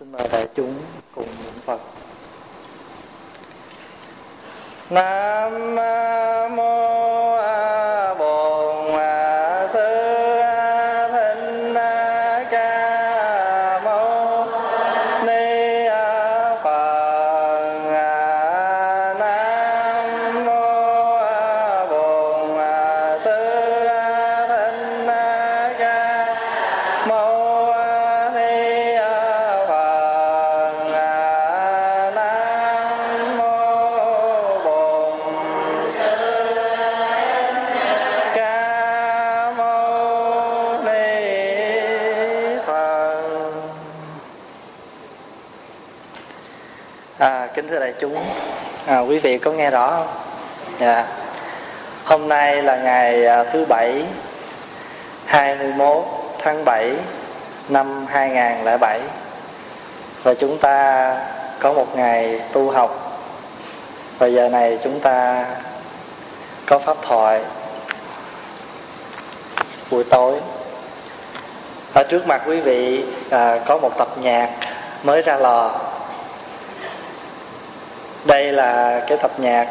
Xin mời đại chúng cùng niệm Phật. Nam mô Bổn Sư Thích Ca Mâu Ni Phật. Nam mô Bổn Sư Thích Ca Mâu Ni Phật. Nam mô Bổn Ca Mâu Ni Phật. Kính thưa đại chúng, quý vị có nghe rõ không? Dạ. Hôm nay là ngày thứ Bảy, 21 tháng 7 năm 2007. Và chúng ta có một ngày tu học. Và giờ này chúng ta có pháp thoại buổi tối. Ở trước mặt quý vị có một tập nhạc mới ra lò. Đây là cái tập nhạc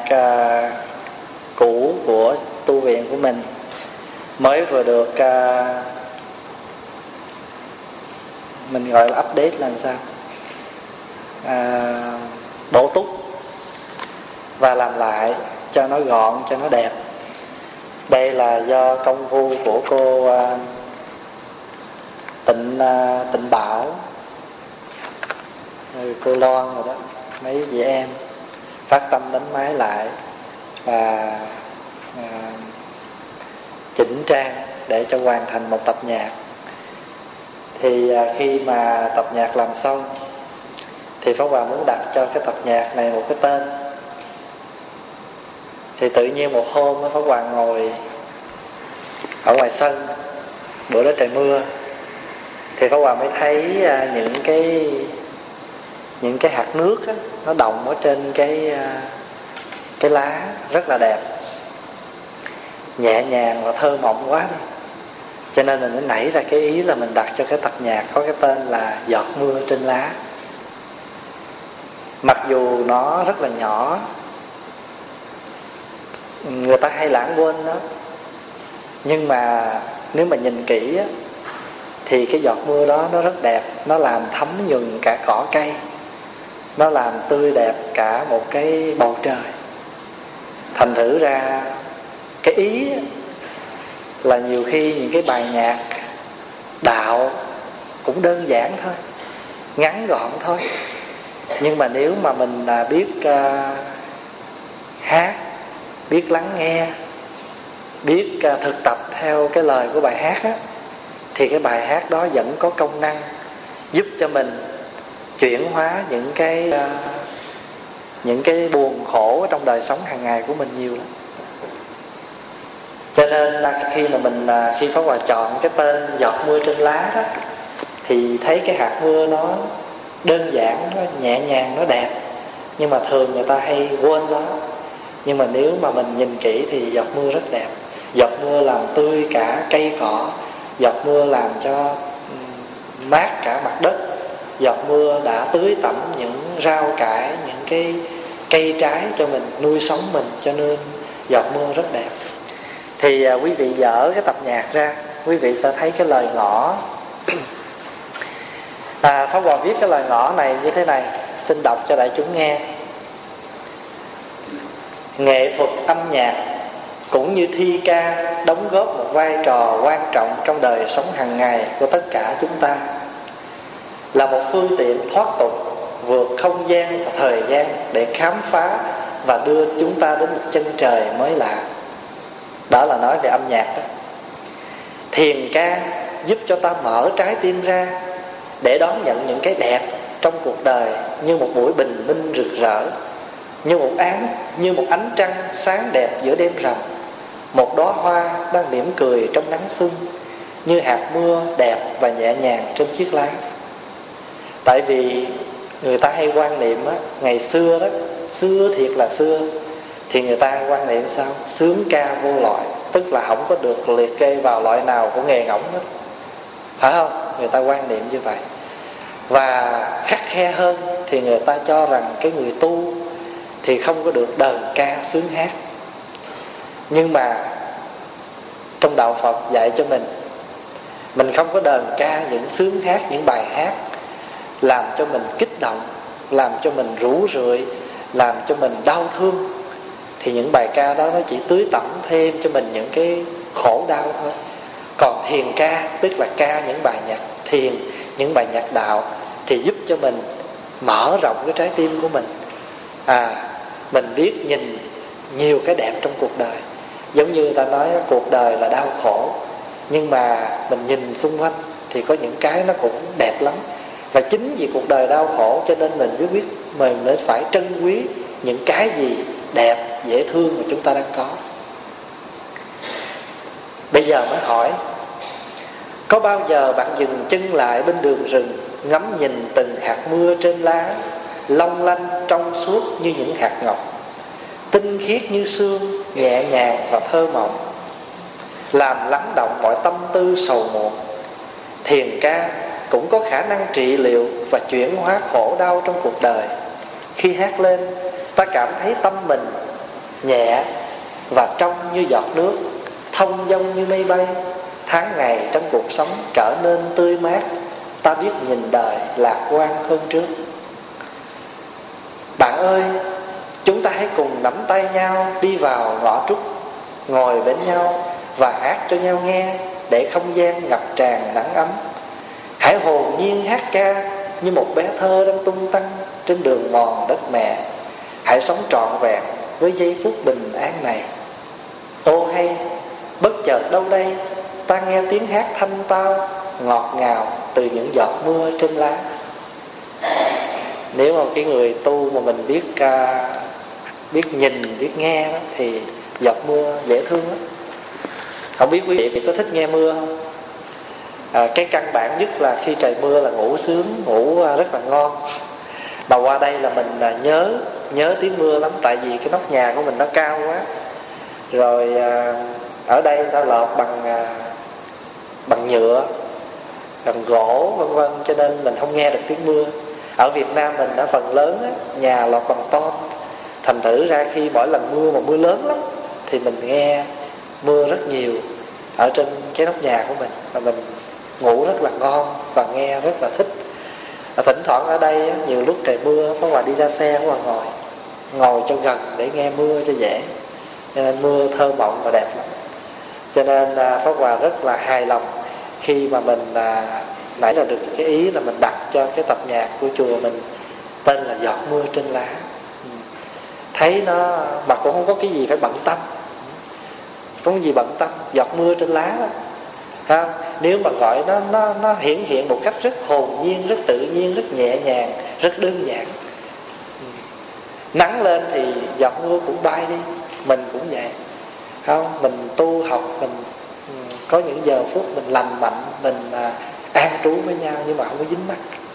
cũ của tu viện của mình, mới vừa được mình gọi là update là sao, bổ túc và làm lại cho nó gọn, cho nó đẹp. Đây là do công phu của cô Tịnh Bảo, cô Loan rồi đó, mấy chị em phát tâm đánh máy lại và chỉnh trang để cho hoàn thành một tập nhạc. Thì khi mà tập nhạc làm xong thì Pháp Hòa muốn đặt cho cái tập nhạc này một cái tên. Thì tự nhiên một hôm Pháp Hòa ngồi ở ngoài sân, bữa đó trời mưa, thì Pháp Hòa mới thấy những cái hạt nước á, nó đọng ở trên cái lá rất là đẹp, nhẹ nhàng và thơ mộng quá đi. Cho nên mình mới nảy ra cái ý là mình đặt cho cái tập nhạc có cái tên là Giọt Mưa Trên Lá. Mặc dù nó rất là nhỏ, người ta hay lãng quên đó, nhưng mà nếu mà nhìn kỹ á, thì cái giọt mưa đó nó rất đẹp. Nó làm thấm nhuần cả cỏ cây, nó làm tươi đẹp cả một cái bầu trời. Thành thử ra cái ý là nhiều khi những cái bài nhạc đạo cũng đơn giản thôi, ngắn gọn thôi, nhưng mà nếu mà mình biết hát, biết lắng nghe, biết thực tập theo cái lời của bài hát á, thì cái bài hát đó vẫn có công năng giúp cho mình chuyển hóa những cái buồn khổ ở trong đời sống hàng ngày của mình nhiều lắm. Cho nên khi Pháp Hòa chọn cái tên Giọt Mưa Trên Lá đó, thì thấy cái hạt mưa nó đơn giản, nó nhẹ nhàng, nó đẹp, nhưng mà thường người ta hay quên đó. Nhưng mà nếu mà mình nhìn kỹ thì giọt mưa rất đẹp. Giọt mưa làm tươi cả cây cỏ, giọt mưa làm cho mát cả mặt đất, giọt mưa đã tưới tẩm những rau cải, những cái cây trái cho mình, nuôi sống mình. Cho nên giọt mưa rất đẹp. Thì quý vị dở cái tập nhạc ra, quý vị sẽ thấy cái lời ngõ. Pháp Hòa viết cái lời ngõ này như thế này, xin đọc cho đại chúng nghe. Nghệ thuật âm nhạc cũng như thi ca đóng góp một vai trò quan trọng trong đời sống hàng ngày của tất cả chúng ta, là một phương tiện thoát tục, vượt không gian và thời gian để khám phá và đưa chúng ta đến một chân trời mới lạ. Đó là nói về âm nhạc đó. Thiền ca giúp cho ta mở trái tim ra để đón nhận những cái đẹp trong cuộc đời, như một buổi bình minh rực rỡ, như một ánh trăng sáng đẹp giữa đêm rằm, một đóa hoa đang mỉm cười trong nắng xuân, như hạt mưa đẹp và nhẹ nhàng trên chiếc lá. Tại vì người ta hay quan niệm á, ngày xưa đó, xưa thiệt là xưa, thì người ta quan niệm sao? Sướng ca vô loại, tức là không có được liệt kê vào loại nào của nghề ngỗng hết, phải không? Người ta quan niệm như vậy. Và khắt khe hơn thì người ta cho rằng cái người tu thì không có được đờn ca sướng hát. Nhưng mà trong đạo Phật dạy cho mình không có đờn ca những sướng hát, những bài hát làm cho mình kích động, làm cho mình rũ rượi, làm cho mình đau thương. Thì những bài ca đó nó chỉ tưới tẩm thêm cho mình những cái khổ đau thôi. Còn thiền ca, tức là ca những bài nhạc thiền, những bài nhạc đạo, thì giúp cho mình mở rộng cái trái tim của mình. Mình biết nhìn nhiều cái đẹp trong cuộc đời. Giống như ta nói cuộc đời là đau khổ, nhưng mà mình nhìn xung quanh thì có những cái nó cũng đẹp lắm. Và chính vì cuộc đời đau khổ cho nên mình mới phải trân quý những cái gì đẹp, dễ thương mà chúng ta đang có. Bây giờ mới hỏi, có bao giờ bạn dừng chân lại bên đường rừng, ngắm nhìn từng hạt mưa trên lá, long lanh trong suốt như những hạt ngọc, tinh khiết như sương, nhẹ nhàng và thơ mộng, làm lắng động mọi tâm tư sầu muộn? Thiền ca cũng có khả năng trị liệu và chuyển hóa khổ đau trong cuộc đời. Khi hát lên, ta cảm thấy tâm mình nhẹ và trong như giọt nước, thông dong như mây bay. Tháng ngày trong cuộc sống trở nên tươi mát, ta biết nhìn đời lạc quan hơn trước. Bạn ơi, chúng ta hãy cùng nắm tay nhau đi vào ngõ trúc, ngồi bên nhau và hát cho nhau nghe, để không gian ngập tràn nắng ấm. Hãy hồn nhiên hát ca như một bé thơ đang tung tăng trên đường mòn đất mẹ. Hãy sống trọn vẹn với giây phút bình an này. Ô hay, bất chợt đâu đây ta nghe tiếng hát thanh tao, ngọt ngào từ những giọt mưa trên lá. Nếu mà cái người tu mà mình biết nhìn, biết nghe đó, thì giọt mưa dễ thương lắm. Không biết quý vị có thích nghe mưa không? Cái căn bản nhất là khi trời mưa là ngủ sướng, ngủ rất là ngon. Mà qua đây là mình nhớ tiếng mưa lắm. Tại vì cái nóc nhà của mình nó cao quá. Rồi ở đây ta lợp bằng nhựa, bằng gỗ vân vân, cho nên mình không nghe được tiếng mưa. Ở Việt Nam mình đã phần lớn á, nhà lợp bằng tôn. Thành thử ra khi mỗi lần mưa mà mưa lớn lắm thì mình nghe mưa rất nhiều ở trên cái nóc nhà của mình, và mình ngủ rất là ngon và nghe rất là thích. Thỉnh thoảng ở đây nhiều lúc trời mưa, Pháp Hòa đi ra xe, Pháp Hòa ngồi cho gần để nghe mưa cho dễ. Cho nên mưa thơ mộng và đẹp lắm. Cho nên Pháp Hòa rất là hài lòng khi mà mình nãy là được cái ý là mình đặt cho cái tập nhạc của chùa mình tên là Giọt Mưa Trên Lá. Thấy nó mà cũng không có cái gì phải bận tâm, không có gì bận tâm, giọt mưa trên lá đó. Không? Nếu mà gọi nó hiện một cách rất hồn nhiên, rất tự nhiên, rất nhẹ nhàng, rất đơn giản. Nắng lên thì giọt mưa cũng bay đi. Mình cũng vậy. Không? Mình tu học, mình có những giờ phút mình lành mạnh, mình an trú với nhau nhưng mà không có dính mắc.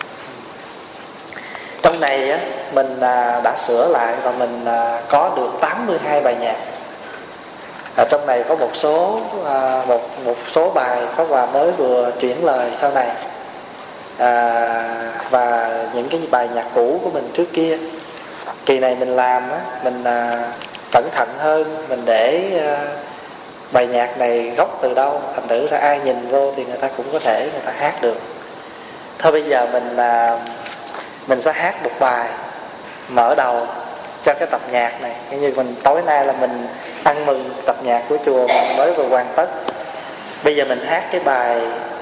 Trong này á, mình đã sửa lại và mình có được 82 bài nhạc. Trong này có một số bài Pháp Hòa mới vừa chuyển lời sau này, và những cái bài nhạc cũ của mình trước kia. Kỳ này mình làm á, mình cẩn thận hơn, mình để bài nhạc này gốc từ đâu, thành thử ra ai nhìn vô thì người ta cũng có thể người ta hát được. Thôi bây giờ mình sẽ hát một bài mở đầu cho cái tập nhạc này. Như mình tối nay là mình ăn mừng tập nhạc của chùa mình mới vừa hoàn tất. Bây giờ mình hát cái bài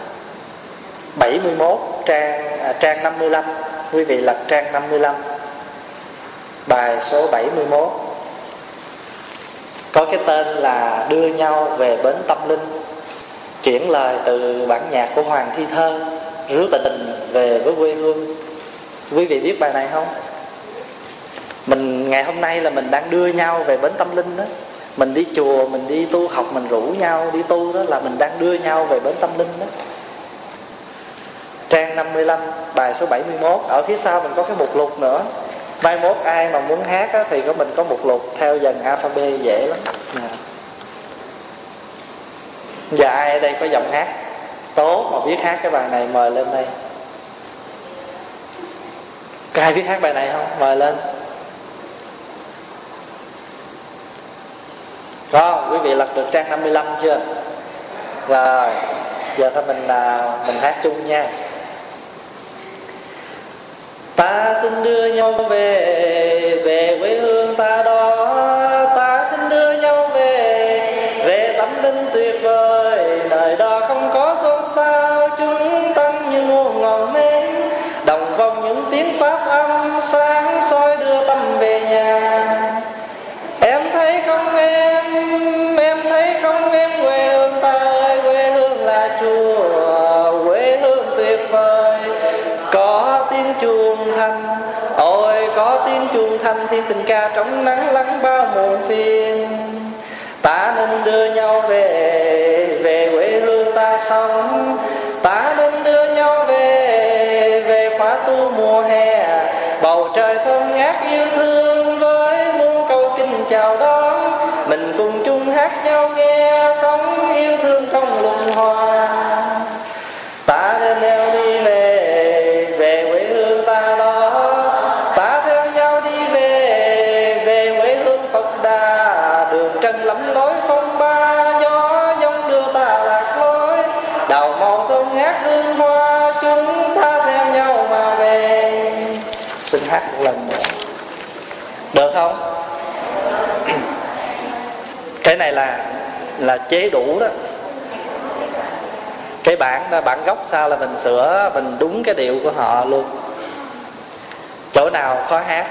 71 trang 55. Quý vị lật trang 55, bài số 71, có cái tên là Đưa Nhau Về Bến Tâm Linh. Chuyển lời từ bản nhạc của Hoàng Thi Thơ, Rước Tình Về Với Quê Hương. Quý vị biết bài này không? Mình ngày hôm nay là mình đang đưa nhau về bến tâm linh đó. Mình đi chùa, mình đi tu học, mình rủ nhau đi tu, đó là mình đang đưa nhau về bến tâm linh đó. Trang 55, bài số 71. Ở phía sau mình có cái mục lục nữa. Mai mốt ai mà muốn hát á, thì mình có mục lục theo dần alphabet, dễ lắm. Giờ ai ở đây có giọng hát tốt mà biết hát cái bài này mời lên đây. Có ai biết hát bài này không? Mời lên. Rồi, quý vị lật được trang 55 chưa? Rồi, giờ thôi mình hát chung nha. Ta xin đưa nhau về quê hương ta đó. Ta xin đưa nhau về tâm linh tuyệt vời. Đời đó không có xôn xao, chúng tăng như muôn ngọn nến, đồng vòng những tiếng pháp âm sáng soi đưa tâm về nhà. Em thấy không em thấy không em, quê hương ta ơi, quê hương là chùa, quê hương tuyệt vời. Có tiếng chuông thanh, ôi có tiếng chuông thanh, thiên tình ca trong nắng lắng bao muộn phiền. Ta nên đưa nhau về quê hương ta sống. Ta nên đưa nhau về khóa tu mùa hè. Bầu trời thơm ngát yêu thương với muôn câu kinh chào đón. Mình cùng chung hát nhau nghe, sống yêu thương không luân hoa. Ta nên leo đi về quê hương ta đó. Ta theo nhau đi về quê hương Phật Đà. Đường trần lắm lối phong ba, gió giông đưa ta lạc lối. Đào màu thơm ngát hương hoa, chúng ta theo nhau mà về. Xin hát một lần nữa, được không? Cái này là chế đủ đó. Cái bản gốc sao là mình sửa, mình đúng cái điệu của họ luôn. Chỗ nào khó hát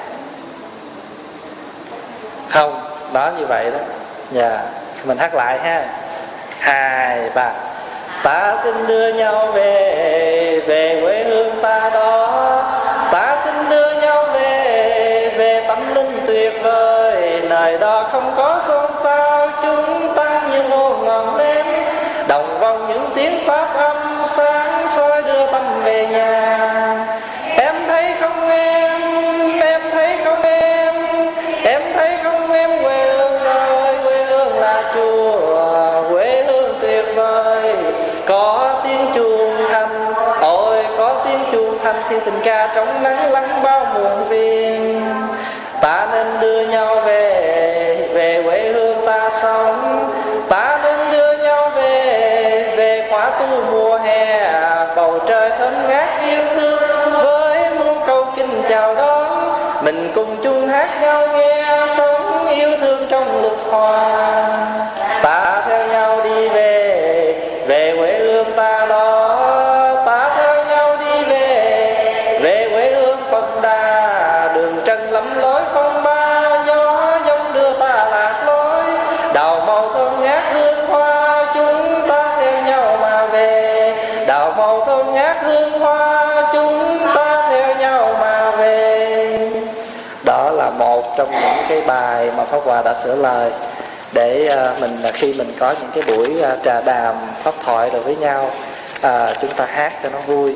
không? Đó, như vậy đó. Dạ, mình hát lại ha. 2, 3. Ta xin đưa nhau về quê hương ta đó. Ta xin đưa nhau về tâm linh tuyệt vời. Nơi đó không có xôn xao, chúng tăng như muôn ngọn nến, đồng vòng những tiếng pháp âm sáng soi đưa tâm về nhà. Em thấy không em thấy không em thấy không em, quê hương ơi, quê hương là chùa, quê hương tuyệt vời. Có tiếng chuông thanh, ôi có tiếng chuông thanh, thiên tình ca trong nắng lắng bao muộn phiền. Ta nên đưa nhau về quê hương ta sống. Ta nên đưa nhau về khóa tu mùa hè. Bầu trời thơm ngát yêu thương với muôn câu kinh chào đón. Mình cùng chung hát nhau nghe, sống yêu thương trong lục hoa. Ta theo nhau đi về quê hương ta đó. Ta theo nhau đi về quê hương Phật Đà. Đường trần lắm lối phong ba, gió giông đưa ta lạc lối. Đào màu thơm ngát hương hoa, chúng ta theo nhau mà về. Đào màu thơm ngát hương hoa, chúng ta theo nhau mà về. Đó là một trong những cái bài mà Pháp Hòa đã sửa lời để mình khi mình có những cái buổi trà đàm pháp thoại rồi với nhau, chúng ta hát cho nó vui.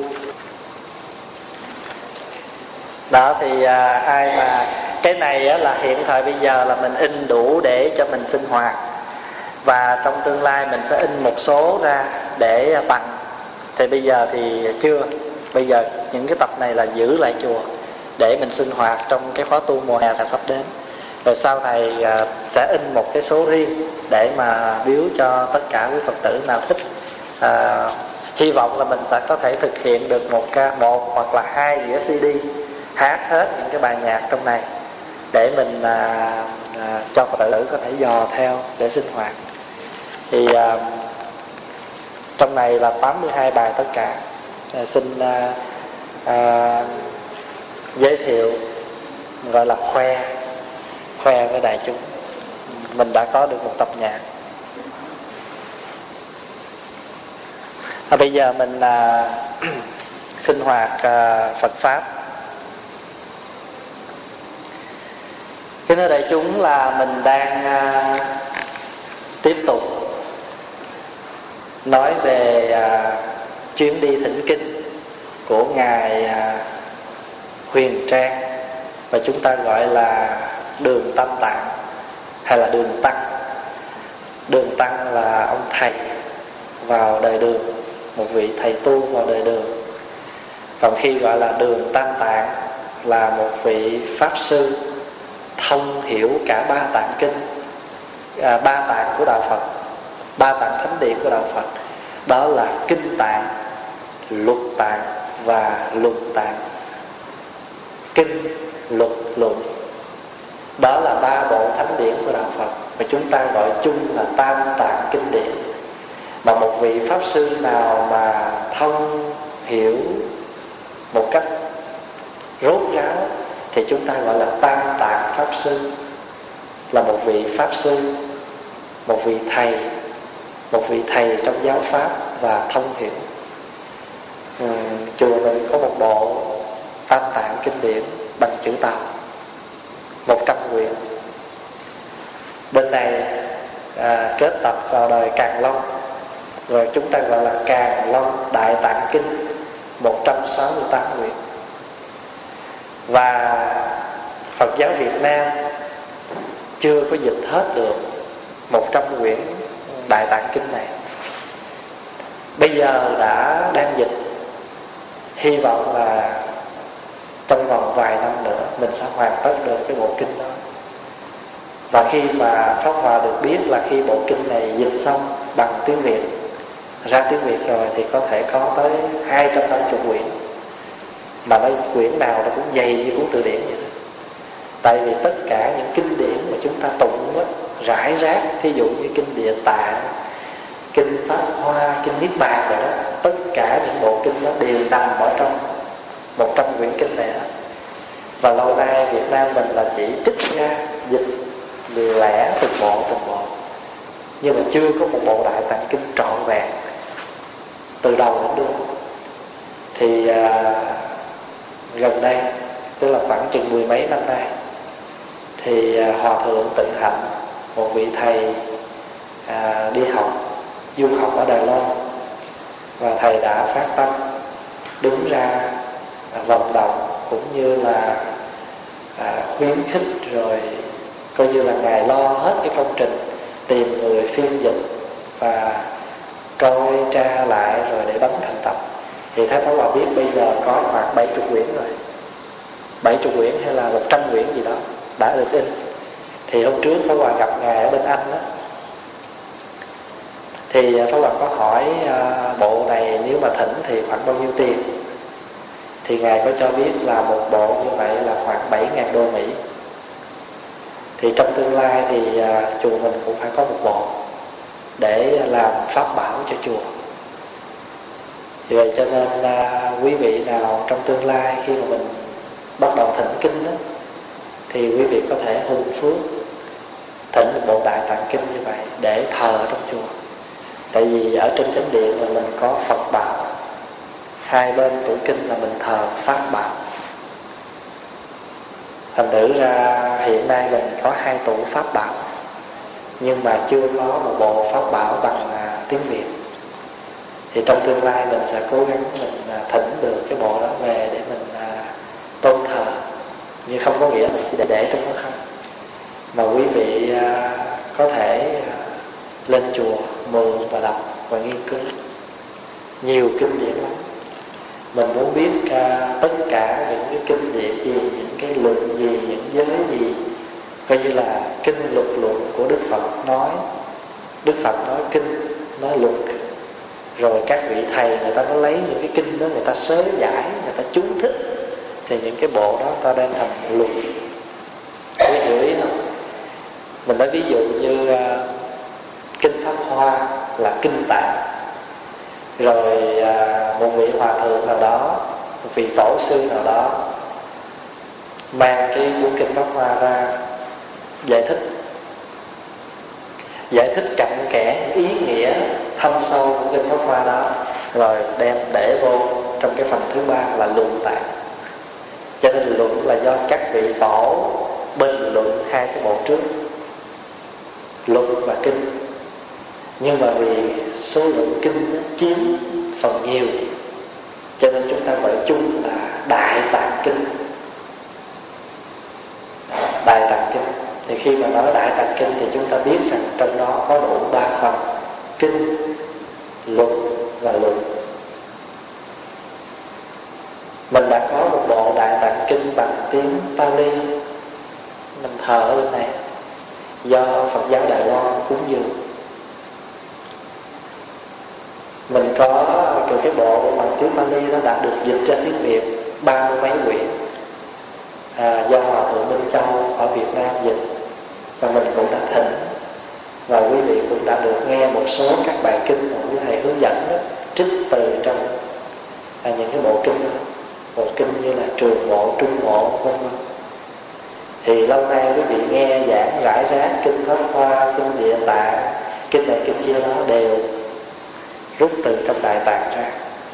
Đó thì ai mà cái này là hiện thời bây giờ là mình in đủ để cho mình sinh hoạt, và trong tương lai mình sẽ in một số ra để tặng. Thì bây giờ thì chưa, bây giờ những cái tập này là giữ lại chùa để mình sinh hoạt trong cái khóa tu mùa hè sắp đến. Rồi sau này sẽ in một cái số riêng để mà biếu cho tất cả quý Phật tử nào thích. Hy vọng là mình sẽ có thể thực hiện được một hoặc là 2 đĩa CD hát hết những cái bài nhạc trong này để mình cho Phật tử có thể dò theo để sinh hoạt. Thì trong này là 82 bài tất cả. Xin giới thiệu, gọi là khoe với đại chúng mình đã có được một tập nhạc. Bây giờ mình sinh hoạt Phật Pháp. Kính thưa đại chúng, là mình đang tiếp tục nói về chuyến đi thỉnh kinh của Ngài Huyền Trang, và chúng ta gọi là đường Tam Tạng hay là đường Tăng. Đường Tăng là ông thầy vào đời Đường, một vị thầy tu vào đời Đường. Còn khi gọi là đường Tam Tạng là một vị Pháp Sư thông hiểu cả ba tạng kinh, ba tạng của Đạo Phật, ba tạng thánh điển của Đạo Phật. Đó là Kinh Tạng, Luật Tạng và Luận Tạng. Kinh, luật, luận, đó là ba bộ thánh điển của Đạo Phật, và chúng ta gọi chung là Tam Tạng Kinh Điển. Mà một vị Pháp Sư nào mà thông hiểu một cách rốt ráo thì chúng ta gọi là Tam Tạng Pháp Sư, là một vị Pháp Sư, một vị thầy trong giáo Pháp và thông hiểu. Chùa mình có một bộ Tam Tạng Kinh Điển bằng chữ Tàu, 100 quyển. Bên này kết tập vào đời Càn Long, rồi chúng ta gọi là Càn Long Đại Tạng Kinh, 168 quyển. Và Phật giáo Việt Nam chưa có dịch hết được 100 quyển Đại Tạng Kinh này. Bây giờ đang dịch, hy vọng là trong vòng vài năm nữa mình sẽ hoàn tất được cái bộ kinh đó. Và khi mà Pháp Hòa được biết là khi bộ kinh này dịch xong bằng tiếng Việt, ra tiếng Việt rồi, thì có thể có tới 250 quyển. Mà nói quyển nào nó cũng dày như cuốn từ điển vậy đó. Tại vì tất cả những kinh điển mà chúng ta tụng đó, rải rác, thí dụ như kinh Địa Tạng, kinh Pháp Hoa, kinh Niết Bàn rồi đó, tất cả những bộ kinh đó đều nằm ở trong 100 quyển kinh này đó. Và lâu nay Việt Nam mình là chỉ trích ra dịch lẻ từng bộ, nhưng mà chưa có một bộ Đại Tạng Kinh trọn vẹn từ đầu đến đuôi. Thì gần đây, tức là khoảng chừng 10 mấy năm nay, thì Hòa Thượng Tịnh Hạnh, một vị thầy đi học, du học ở Đài Loan, và thầy đã phát tâm đứng ra vận động cũng như là khuyến khích, rồi coi như là Ngài lo hết cái công trình tìm người phiên dịch và coi tra lại rồi để đóng thành tập. Thì Thái Pháp Hòa biết bây giờ có khoảng 70 quyển rồi, 70 quyển hay là 100 quyển gì đó đã được in. Thì hôm trước Pháp Hòa gặp Ngài ở bên Anh đó, thì Pháp Hòa có hỏi bộ này nếu mà thỉnh thì khoảng bao nhiêu tiền. Thì Ngài có cho biết là một bộ như vậy là khoảng 7.000 đô Mỹ. Thì trong tương lai thì chùa mình cũng phải có một bộ để làm pháp bảo cho chùa. Vì vậy cho nên quý vị nào trong tương lai khi mà mình bắt đầu thỉnh kinh đó, thì quý vị có thể hùng phước thỉnh một bộ Đại Tạng Kinh như vậy để thờ trong chùa. Tại vì ở trên chánh điện là mình có Phật bảo, hai bên tủ kinh là mình thờ Pháp bảo. Thành thử ra hiện nay mình có 2 tủ Pháp bảo, nhưng mà chưa có một bộ Pháp bảo bằng tiếng Việt. Thì trong tương lai mình sẽ cố gắng mình thỉnh được cái bộ đó về để mình tôn thờ. Nhưng không có nghĩa mình chỉ để trong đó không, mà quý vị có thể lên chùa mượn và đọc và nghiên cứu nhiều kinh điển lắm. Mình muốn biết tất cả những cái kinh điển gì, những cái luận gì, những giới gì, coi như là kinh luật luận của Đức Phật nói. Đức Phật nói kinh, nói luật, rồi các vị thầy người ta có lấy những cái kinh đó, người ta sớ giải, người ta chú thích, thì những cái bộ đó ta đem thành luật. Quý hiểu ý không? Mình nói ví dụ như kinh Pháp Hoa là kinh Tạng, rồi một vị hòa thượng nào đó, một vị tổ sư nào đó mang cái cuốn kinh Pháp Hoa ra giải thích cặn kẽ ý nghĩa thâm sâu của kinh Pháp Hoa đó, rồi đem để vô trong cái phần thứ 3 là luận tạng. Cho nên luận là do các vị tổ bình luận 2 cái bộ trước, luận và kinh. Nhưng mà vì số lượng kinh chiếm phần nhiều, cho nên chúng ta gọi chung là Đại Tạng Kinh. Đại Tạng Kinh. Thì khi mà nói Đại Tạng Kinh thì chúng ta biết rằng trong đó có đủ 3 phần: kinh, luật và luận. Mình đã có một bộ Đại Tạng kinh bằng tiếng Pali, mình thờ ở bên này do Phật giáo Đài Loan cúng dường. Mình có cái bộ bằng tiếng Pali nó đã được dịch ra tiếng Việt 30 mấy quyển, do Hòa Thượng Minh Châu ở Việt Nam dịch, và mình cũng đã thỉnh, và quý vị cũng đã được nghe một số các bài kinh mà quý thầy hướng dẫn đó, trích từ trong những cái bộ kinh đó. Bộ kinh như là Trường Bộ, Trung Bộ, vân vân. Thì lâu nay quý vị nghe giảng rải rác kinh Pháp Hoa, kinh Địa Tạng, kinh này kinh kia đó đều rút từ trong Đại Tạng ra.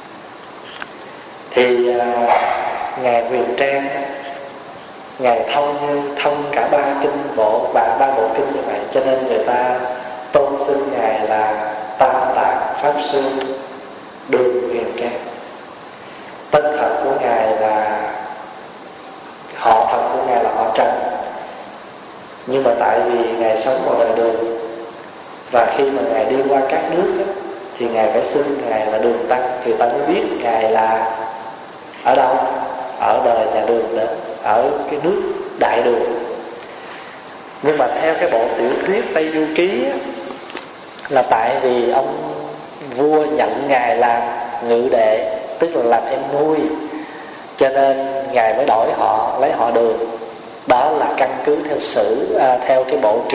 Thì ngài Huyền Trang, ngài thông cả ba kinh bộ, ba bộ kinh như vậy, cho nên người ta tôn xưng ngài là Tam Tạng Pháp Sư Đường Huyền Trang. Tên thật của ngài là, họ thật của ngài là họ Trần, nhưng mà tại vì ngài sống vào đời Đường, và khi mà ngài đi qua các nước đó, thì ngài phải xưng ngài là Đường Tăng, thì ta mới biết ngài là ở đâu, ở đời nhà Đường đến, ở cái nước Đại Đường. Nhưng mà theo cái bộ tiểu thuyết Tây Du Ký á, là tại vì ông vua nhận ngài làm ngự đệ, tức là làm em nuôi, cho nên ngài mới đổi họ, lấy họ Đường. Đó là căn cứ theo sử, theo cái bộ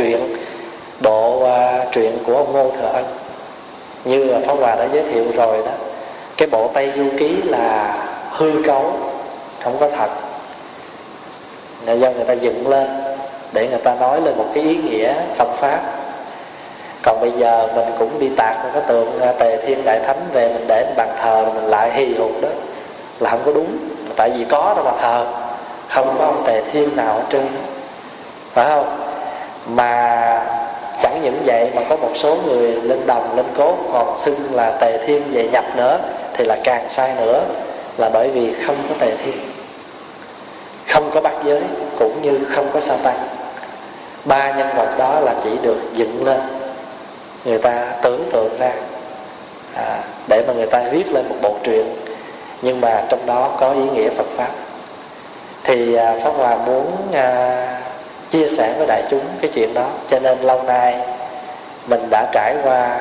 truyện của ông Ngô Thừa Ân, như Pháp Hòa đã giới thiệu rồi đó. Cái bộ Tây Du Ký là hư cấu, không có thật, là do người ta dựng lên để người ta nói lên một cái ý nghĩa Phật pháp. Còn bây giờ mình cũng đi tạc một cái tượng Tề Thiên Đại Thánh về, mình để bàn thờ mình lại hì hục đó, là không có đúng. Tại vì có đâu mà thờ, không có ông Tề Thiên nào ở trên, phải không? Mà chẳng những vậy mà có một số người lên đồng lên cốt còn xưng là Tề Thiên về nhập nữa, thì là càng sai nữa. Là bởi vì không có Tề Thiên, không có Bát Giới, cũng như không có Sa Tăng. Ba nhân vật đó là chỉ được dựng lên, người ta tưởng tượng ra để mà người ta viết lên một bộ truyện, nhưng mà trong đó có ý nghĩa Phật pháp. Thì Pháp Hòa muốn chia sẻ với đại chúng cái chuyện đó, cho nên lâu nay mình đã trải qua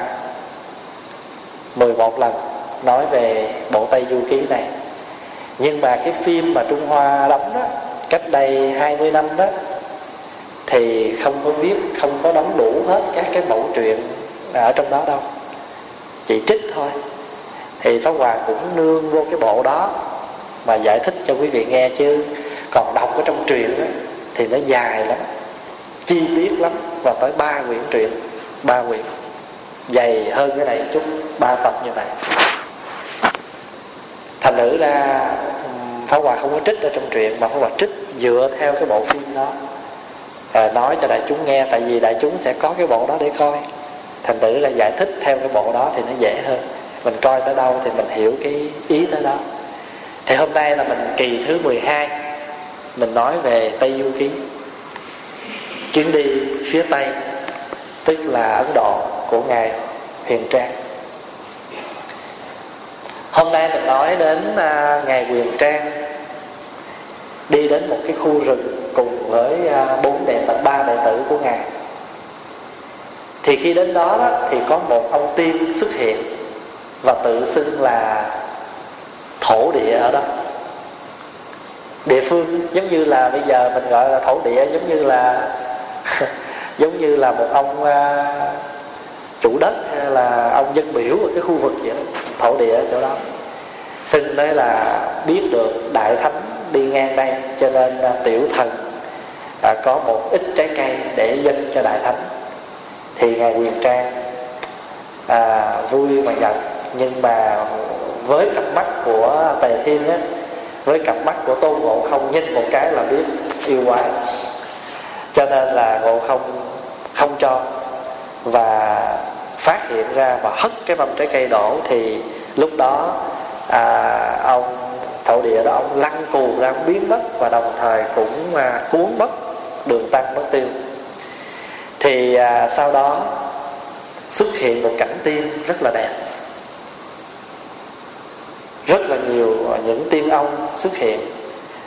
11 lần nói về bộ Tây Du Ký này. Nhưng mà cái phim mà Trung Hoa đóng đó, cách đây 20 năm đó, thì không có viết, không có đóng đủ hết các cái mẫu truyện ở trong đó đâu, chỉ trích thôi. Thì Pháp Hòa cũng nương vô cái bộ đó mà giải thích cho quý vị nghe, chứ còn đọc ở trong truyện đó, thì nó dài lắm, chi tiết lắm, và tới 3 quyển truyện, 3 quyển dày hơn cái này chút, 3 tập như vậy. Thành thử ra Pháp Hòa không có trích ở trong truyện, mà Pháp Hòa trích dựa theo cái bộ phim đó, nói cho đại chúng nghe, tại vì đại chúng sẽ có cái bộ đó để coi. Thành thử là giải thích theo cái bộ đó thì nó dễ hơn, mình coi tới đâu thì mình hiểu cái ý tới đó. Thì hôm nay là mình kỳ thứ 12, mình nói về Tây Du Ký, chuyến đi phía Tây, tức là Ấn Độ của ngài Huyền Trang. Hôm nay mình nói đến ngài Huyền Trang đi đến một cái khu rừng cùng với 3 đệ tử của ngài. Thì khi đến đó, thì có một ông tiên xuất hiện và tự xưng là thổ địa ở đó. Địa phương giống như là bây giờ mình gọi là thổ địa, giống như là một ông chủ đất hay là ông dân biểu ở cái khu vực vậy đó, thổ địa ở chỗ đó. Xưng đấy là biết được Đại Thánh đi ngang đây, cho nên tiểu thần có một ít trái cây để dâng cho Đại Thánh. Thì ngài Huyền Trang vui mà nhận, nhưng mà với cặp mắt của Tề Thiên á, với cặp mắt của Tôn Ngộ Không, nhìn một cái là biết yêu quái, cho nên là Ngộ Không không cho, và phát hiện ra và hất cái mâm trái cây đổ. Thì lúc đó ông thổ địa đó, ông lăn cù ra, ông biến mất, và đồng thời cũng cuốn mất Đường Tăng mất tiêu. Thì sau đó xuất hiện một cảnh tiên rất là đẹp, rất là nhiều những tiên ông xuất hiện,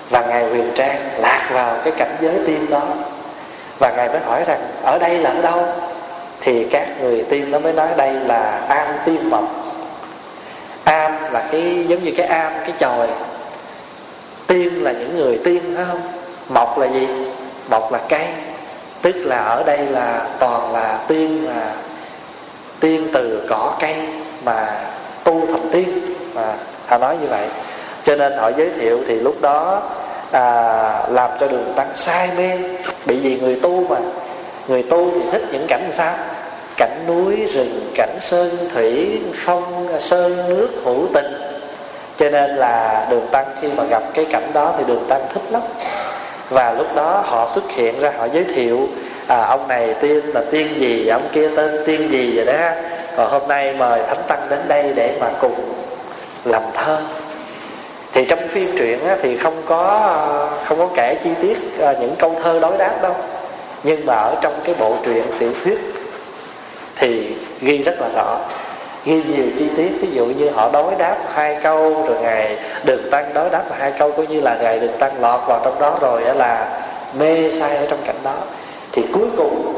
Và Ngài Huyền Trang lạc vào cái cảnh giới tiên đó. Và Ngài mới hỏi rằng ở đây là ở đâu? Thì các người tiên nó mới nói đây là am tiên mộc. Am là cái giống như cái am, cái chòi. Tiên là những người tiên, phải không? Mộc là gì? Mộc là cây. Tức là ở đây là toàn là tiên, mà tiên từ cỏ cây mà tu thành tiên. Mà họ nói như vậy. Cho nên họ giới thiệu thì lúc đó làm cho Đường Tăng say mê. Bởi vì người tu mà, người tu thì thích những cảnh sao? Cảnh núi rừng, cảnh sơn thủy, phong sơn nước hữu tình. Cho nên là Đường Tăng khi mà gặp cái cảnh đó thì Đường Tăng thích lắm. Và lúc đó họ xuất hiện ra, họ giới thiệu ông này tiên là tiên gì, ông kia tên tiên gì vậy đó. Còn hôm nay mời Thánh Tăng đến đây để mà cùng làm thơ. Thì trong phim truyện á, thì không có kể chi tiết những câu thơ đối đáp đâu. Nhưng mà ở trong cái bộ truyện tiểu thuyết thì ghi rất là rõ, ghi nhiều chi tiết. Ví dụ như họ đối đáp 2 câu, rồi Ngài Đường Tăng đối đáp là 2 câu, coi như là Ngài Đường Tăng lọt vào trong đó rồi là mê say ở trong cảnh đó. Thì cuối cùng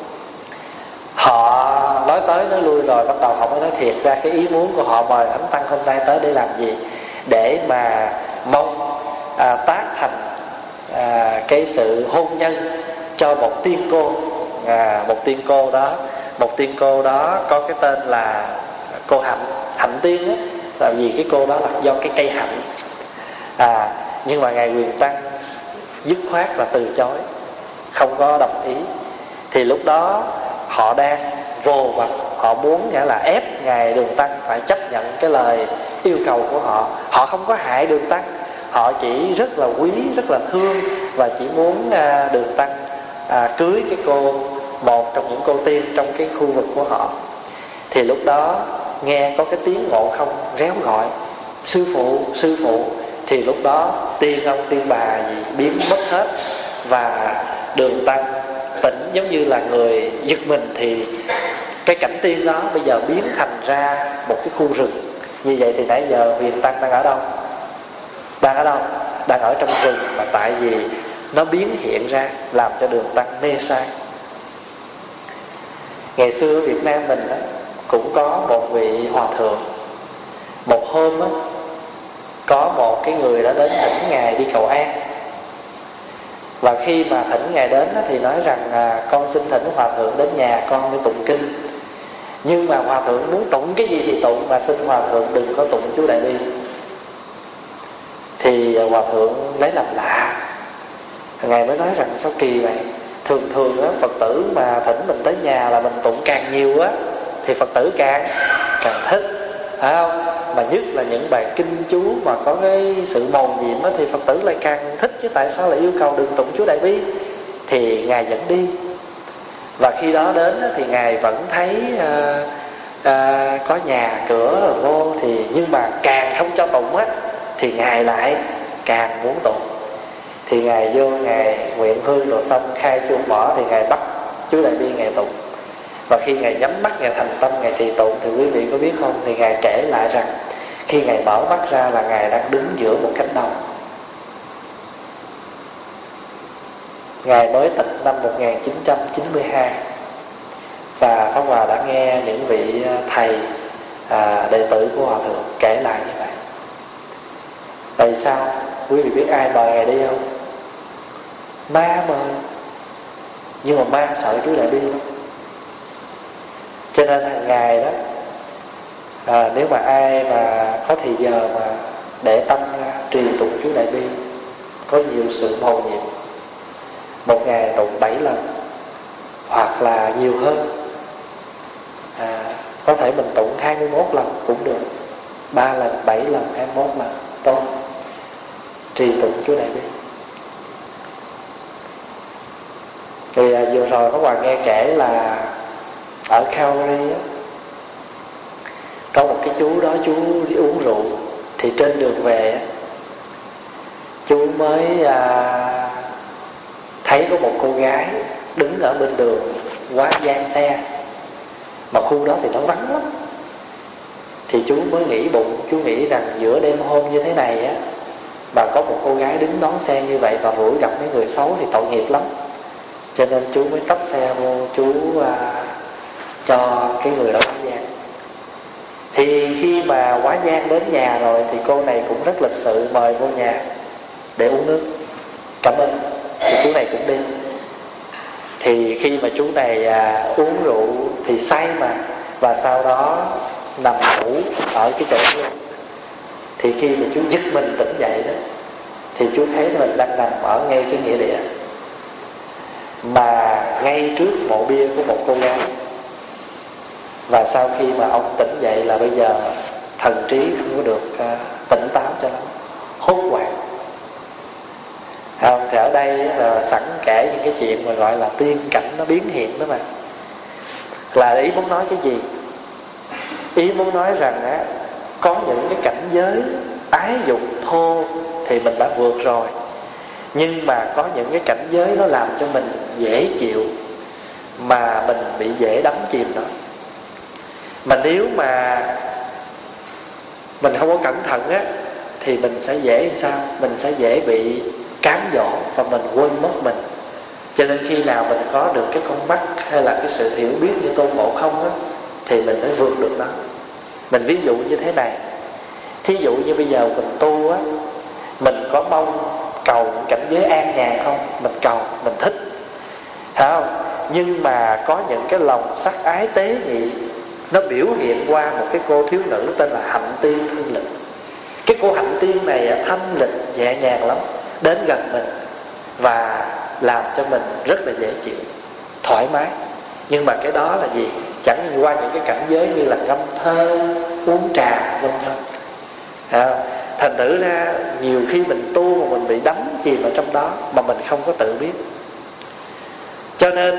họ nói tới nói lui rồi, bắt đầu họ mới nói thiệt ra cái ý muốn của họ mời Thánh Tăng hôm nay tới để làm gì. Để mà mong tác thành cái sự hôn nhân cho một tiên cô. Một tiên cô đó, một tiên cô đó có cái tên là cô Hạnh, Hạnh Tiên á. Tại vì cái cô đó là do cái cây hạnh. Nhưng mà Ngài Huyền Tăng dứt khoát là từ chối, không có đồng ý. Thì lúc đó họ đang vồ vập, họ muốn nghĩa là ép Ngài Đường Tăng phải chấp nhận cái lời yêu cầu của họ. Họ không có hại Đường Tăng, họ chỉ rất là quý, rất là thương, và chỉ muốn Đường Tăng cưới cái cô, một trong những cô tiên trong cái khu vực của họ. Thì lúc đó nghe có cái tiếng Ngộ Không réo gọi sư phụ, sư phụ. Thì lúc đó tiên ông tiên bà gì biến mất hết. Và Đường Tăng tỉnh giống như là người giật mình. Thì cái cảnh tiên đó bây giờ biến thành ra một cái khu rừng. Như vậy thì nãy giờ Huyền Tăng đang ở đâu? Đang ở đâu? Đang ở trong rừng. Mà tại vì nó biến hiện ra làm cho Đường Tăng mê say. Ngày xưa ở Việt Nam mình đó, cũng có một vị hòa thượng. Một hôm đó, có một cái người đã đến thỉnh Ngài đi cầu an. Và khi mà thỉnh Ngài đến đó, thì nói rằng con xin thỉnh hòa thượng đến nhà con để tụng kinh. Nhưng mà hòa thượng muốn tụng cái gì thì tụng, mà xin hòa thượng đừng có tụng chú Đại Bi. Thì hòa thượng lấy làm lạ. Ngài mới nói rằng sao kỳ vậy? Thường thường á, Phật tử mà thỉnh mình tới nhà là mình tụng càng nhiều á thì Phật tử càng thích, phải không? Mà nhất là những bài kinh chú mà có cái sự mầu nhiệm á thì Phật tử lại càng thích. Chứ tại sao lại yêu cầu đừng tụng chú Đại Bi? Thì Ngài dẫn đi. Và khi đó đến á, thì Ngài vẫn thấy có nhà cửa rồi vô. Nhưng mà càng không cho tụng á thì Ngài lại càng muốn tụng. Thì Ngài vô, Ngài nguyện hương rồi xong khai chuông bỏ, thì Ngài bắt chú Đại Bi Ngài tụng. Và khi Ngài nhắm mắt, Ngài thành tâm, Ngài trì tụng, thì quý vị có biết không? Thì Ngài kể lại rằng khi Ngài mở mắt ra là Ngài đang đứng giữa một cánh đồng. Ngài mới tịch năm 1992. Và Pháp Hòa đã nghe những vị thầy đệ tử của Hòa Thượng kể lại như vậy. Tại sao? Quý vị biết ai mời Ngài đi không? Ma mời. Nhưng mà ma sợ chú Đại Bi lắm. Cho nên hàng ngày đó nếu mà ai mà có thì giờ mà để tâm trì tụng chú Đại Bi, có nhiều sự mầu nhiệm. Một ngày tụng 7 lần hoặc là nhiều hơn. Có thể mình tụng 21 lần cũng được, 3 lần, 7 lần, 21 lần tốt. Trì tụng chú Đại Bi. Thì vừa rồi có Hoàng nghe kể là ở Calgary á, có một cái chú đó, chú đi uống rượu. Thì trên đường về á, chú mới thấy có một cô gái đứng ở bên đường quá gian xe. Mà khu đó thì nó vắng lắm. Thì chú mới nghĩ bụng, chú nghĩ rằng giữa đêm hôm như thế này á, mà có một cô gái đứng đón xe như vậy, và buổi gặp mấy người xấu thì tội nghiệp lắm, cho nên chú mới tấp xe vô, chú cho cái người đó quá giang. Thì khi mà quá giang đến nhà rồi thì cô này cũng rất lịch sự mời vô nhà để uống nước, cảm ơn. Thì chú này cũng đi. Thì khi mà chú này uống rượu thì say mà, và sau đó nằm ngủ ở cái chỗ kia. Thì khi mà chú giật mình tỉnh dậy đó, thì chú thấy mình đang nằm ở ngay cái nghĩa địa, mà ngay trước mộ bia của một cô gái. Và sau khi mà ông tỉnh dậy là bây giờ thần trí không có được tỉnh táo cho lắm, hốt hoảng. Thì ở đây là sẵn kể những cái chuyện mà gọi là tiên cảnh nó biến hiện đó mà. Là ý muốn nói cái gì? Ý muốn nói rằng có những cái cảnh giới ái dục thô thì mình đã vượt rồi, nhưng mà có những cái cảnh giới nó làm cho mình dễ chịu, mà mình bị dễ đắm chìm đó. Mà nếu mà mình không có cẩn thận thì mình sẽ dễ làm sao? Mình sẽ dễ bị cám dỗ và mình quên mất mình. Cho nên khi nào mình có được cái con mắt hay là cái sự hiểu biết như Tôn Ngộ Không thì mình mới vượt được đó. Mình ví dụ như thế này. Thí dụ như bây giờ mình tu mình có mong cầu cảnh giới an nhàn không? Mình cầu, mình thích, phải không? Nhưng mà có những cái lòng sắc ái tế nhị nó biểu hiện qua một cái cô thiếu nữ tên là Hạnh Tiên thanh lịch. Cái cô Hạnh Tiên này thanh lịch nhẹ nhàng lắm, đến gần mình và làm cho mình rất là dễ chịu, thoải mái. Nhưng mà cái đó là gì? Chẳng như qua những cái cảnh giới như là ngâm thơ, uống trà, vân vân. Thành thử ra nhiều khi mình tu mà mình bị đắm chìm ở trong đó mà mình không có tự biết. Cho nên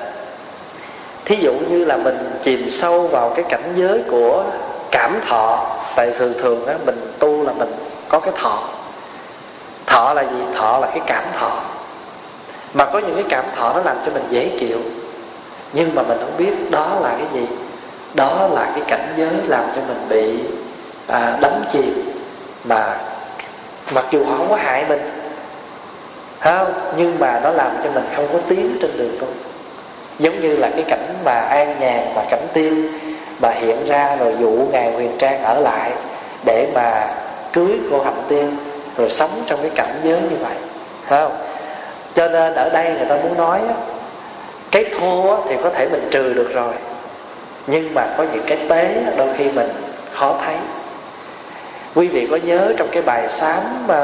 thí dụ như là mình chìm sâu vào cái cảnh giới của cảm thọ. Tại thường thường mình tu là mình có cái thọ. Thọ là gì? Thọ là cái cảm thọ. Mà có những cái cảm thọ nó làm cho mình dễ chịu, nhưng mà mình không biết đó là cái gì. Đó là cái cảnh giới làm cho mình bị đắm chìm, mà mặc dù họ không có hại mình, không? Nhưng mà nó làm cho mình không có tiến trên đường tu. Giống như là cái cảnh mà an nhàn, mà cảnh tiên mà hiện ra rồi dụ Ngài Huyền Trang ở lại để mà cưới cô Hạnh Tiên, rồi sống trong cái cảnh giới như vậy, không? Cho nên ở đây người ta muốn nói cái thô thì có thể mình trừ được rồi, nhưng mà có những cái tế đôi khi mình khó thấy. Quý vị có nhớ trong cái bài sám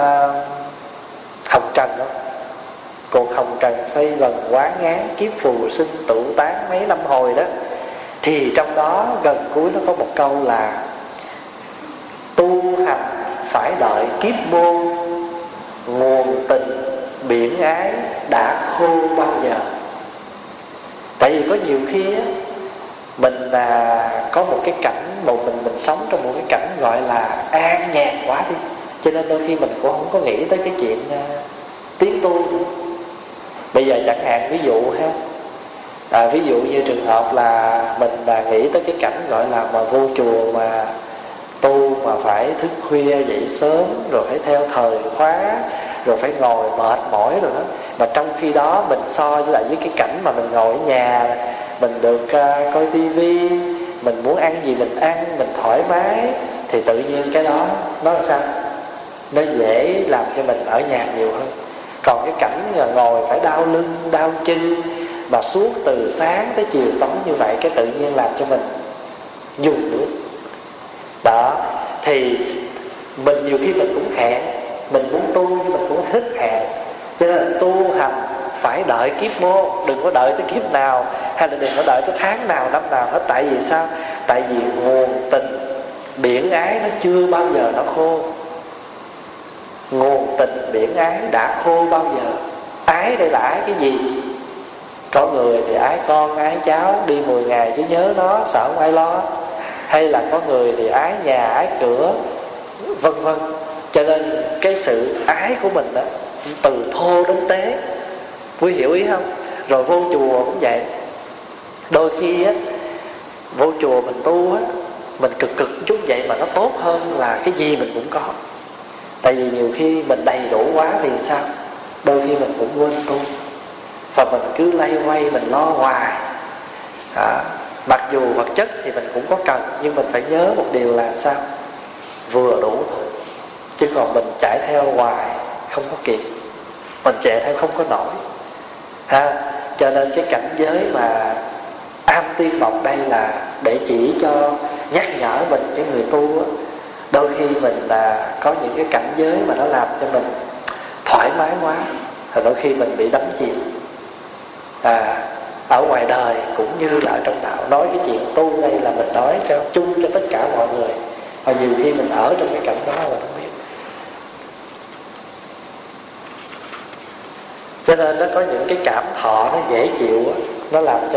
Hồng Trần không? Cuộc hồng trần xây vần quá ngán, kiếp phù sinh tụ tán mấy năm hồi đó. Thì trong đó gần cuối nó có một câu là tu hành phải đợi kiếp môn, nguồn tình biển ái đã khô bao giờ. Tại vì có nhiều khi mình có một cái cảnh, mình sống trong một cái cảnh gọi là an nhàn quá đi, cho nên đôi khi mình cũng không có nghĩ tới cái chuyện tiến tu nữa. Bây giờ chẳng hạn ví dụ ví dụ như trường hợp là mình nghĩ tới cái cảnh gọi là mà vô chùa mà tu mà phải thức khuya dậy sớm, rồi phải theo thời khóa, rồi phải ngồi mệt mỏi rồi đó. Mà trong khi đó mình so với cái cảnh mà mình ngồi ở nhà, mình được coi tivi, mình muốn ăn gì mình ăn, mình thoải mái, thì tự nhiên cái đó nó làm sao? Nó dễ làm cho mình ở nhà nhiều hơn. Còn cái cảnh là ngồi phải đau lưng, đau chân mà suốt từ sáng tới chiều tối như vậy, cái tự nhiên làm cho mình dùng nước đó. Thì mình nhiều khi mình cũng hẹn, mình muốn tu nhưng mình cũng thích hẹn. Cho nên là tu hành phải đợi kiếp mô, đừng có đợi tới kiếp nào, hay là đừng có đợi tới tháng nào, năm nào hết. Tại vì sao? Tại vì nguồn tình biển ái nó chưa bao giờ nó khô. Nguồn tình biển ái đã khô bao giờ. Ái đây là ái cái gì? Có người thì ái con, ái cháu, đi 10 ngày chứ nhớ nó, sợ không ai lo. Hay là có người thì ái nhà, ái cửa, vân vân. Cho nên cái sự ái của mình đó, từ thô đến tế, quý hiểu ý không? Rồi vô chùa cũng vậy. Đôi khi vô chùa mình tu mình cực chút vậy mà nó tốt hơn là cái gì mình cũng có. Tại vì nhiều khi mình đầy đủ quá thì sao, đôi khi mình cũng quên tu, và mình cứ lay quay, mình lo hoài. Mặc dù vật chất thì mình cũng có cần, nhưng mình phải nhớ một điều là sao, vừa đủ thôi. Chứ còn mình chạy theo hoài không có kịp, mình chạy theo không có nổi. Cho nên cái cảnh giới mà am tiên mộc đây là để chỉ cho, nhắc nhở mình, cái người tu á, đôi khi mình có những cái cảnh giới mà nó làm cho mình thoải mái quá, rồi đôi khi mình bị đắm chìm. Ở ngoài đời cũng như là ở trong đạo. Nói cái chuyện tu đây là mình nói cho chung cho tất cả mọi người, và nhiều khi mình ở trong cái cảnh đó mà không biết. Cho nên nó có những cái cảm thọ nó dễ chịu đó, nó làm cho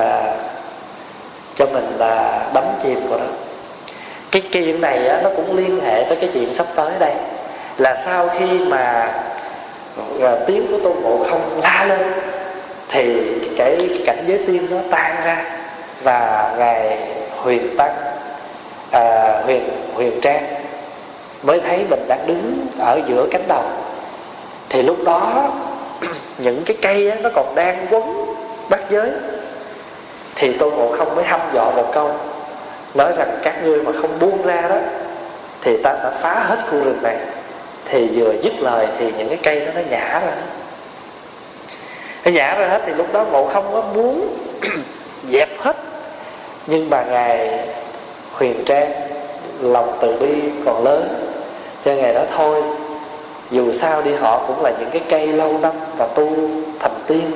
mình đắm chìm vào đó. Cái chuyện này á, nó cũng liên hệ tới cái chuyện sắp tới đây, là sau khi mà tiếng của Tôn Ngộ Không la lên thì cái cảnh giới tiên nó tan ra, và ngài Huyền Tăng, Huyền Trang mới thấy mình đang đứng ở giữa cánh đồng. Thì lúc đó những cái cây á, nó còn đang quấn bát giới. Thì Tôn Ngộ Không mới hăm dọa một câu, nói rằng các ngươi mà không buông ra đó thì ta sẽ phá hết khu rừng này. Thì vừa dứt lời thì những cái cây đó nó nhả ra hết. Nó nhả ra hết thì lúc đó Ngộ Không có muốn dẹp hết, nhưng mà ngài Huyền Trang lòng từ bi còn lớn, cho ngài đó thôi, dù sao đi họ cũng là những cái cây lâu năm và tu thành tiên,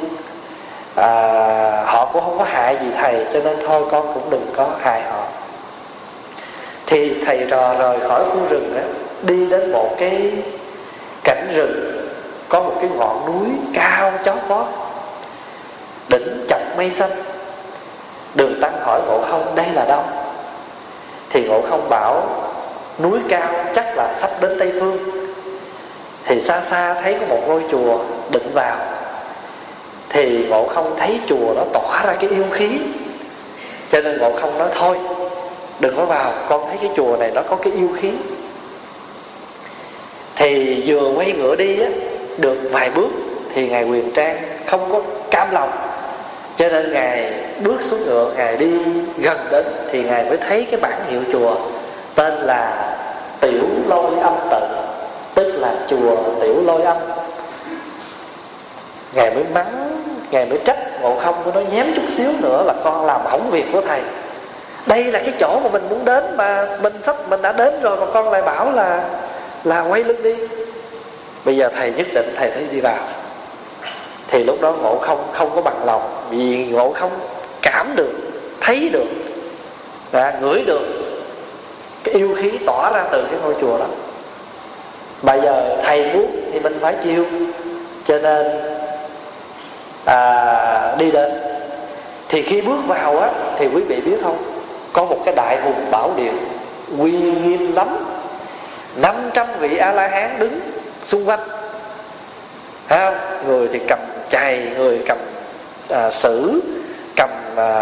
họ cũng không có hại gì thầy, cho nên thôi con cũng đừng có hại họ. Thì thầy trò rời khỏi khu rừng đó, đi đến một cái cảnh rừng, có một cái ngọn núi cao chót vót, đỉnh chọc mây xanh. Đường Tăng hỏi Ngộ Không đây là đâu? Thì Ngộ Không bảo núi cao chắc là sắp đến Tây Phương. Thì xa xa thấy có một ngôi chùa định vào. Thì Ngộ Không thấy chùa đó tỏa ra cái yêu khí, cho nên Ngộ Không nói thôi đừng có vào, con thấy cái chùa này nó có cái yêu khí. Thì vừa quay ngựa đi á, được vài bước thì ngài Huyền Trang không có cam lòng, cho nên ngài bước xuống ngựa, ngài đi gần đến thì ngài mới thấy cái bảng hiệu chùa tên là Tiểu Lôi Âm Tự, tức là chùa Tiểu Lôi Âm. Ngài mới mắng, ngài mới trách Ngộ Không, của nó nhém chút xíu nữa là con làm hỏng việc của thầy. Đây là cái chỗ mà mình muốn đến, mà mình đã đến rồi mà con lại bảo là quay lưng đi. Bây giờ thầy nhất định thầy thấy đi vào. Thì lúc đó Ngộ Không không có bằng lòng, vì Ngộ Không cảm được, thấy được, ngửi được cái yêu khí tỏa ra từ cái ngôi chùa đó. Bây giờ thầy muốn thì mình phải chịu, cho nên đi đến. Thì khi bước vào á, thì quý vị biết không, có một cái đại hùng bảo điện uy nghiêm lắm, 500 vị A-la-hán đứng xung quanh. Thấy không? Người thì cầm chày, người cầm sử, cầm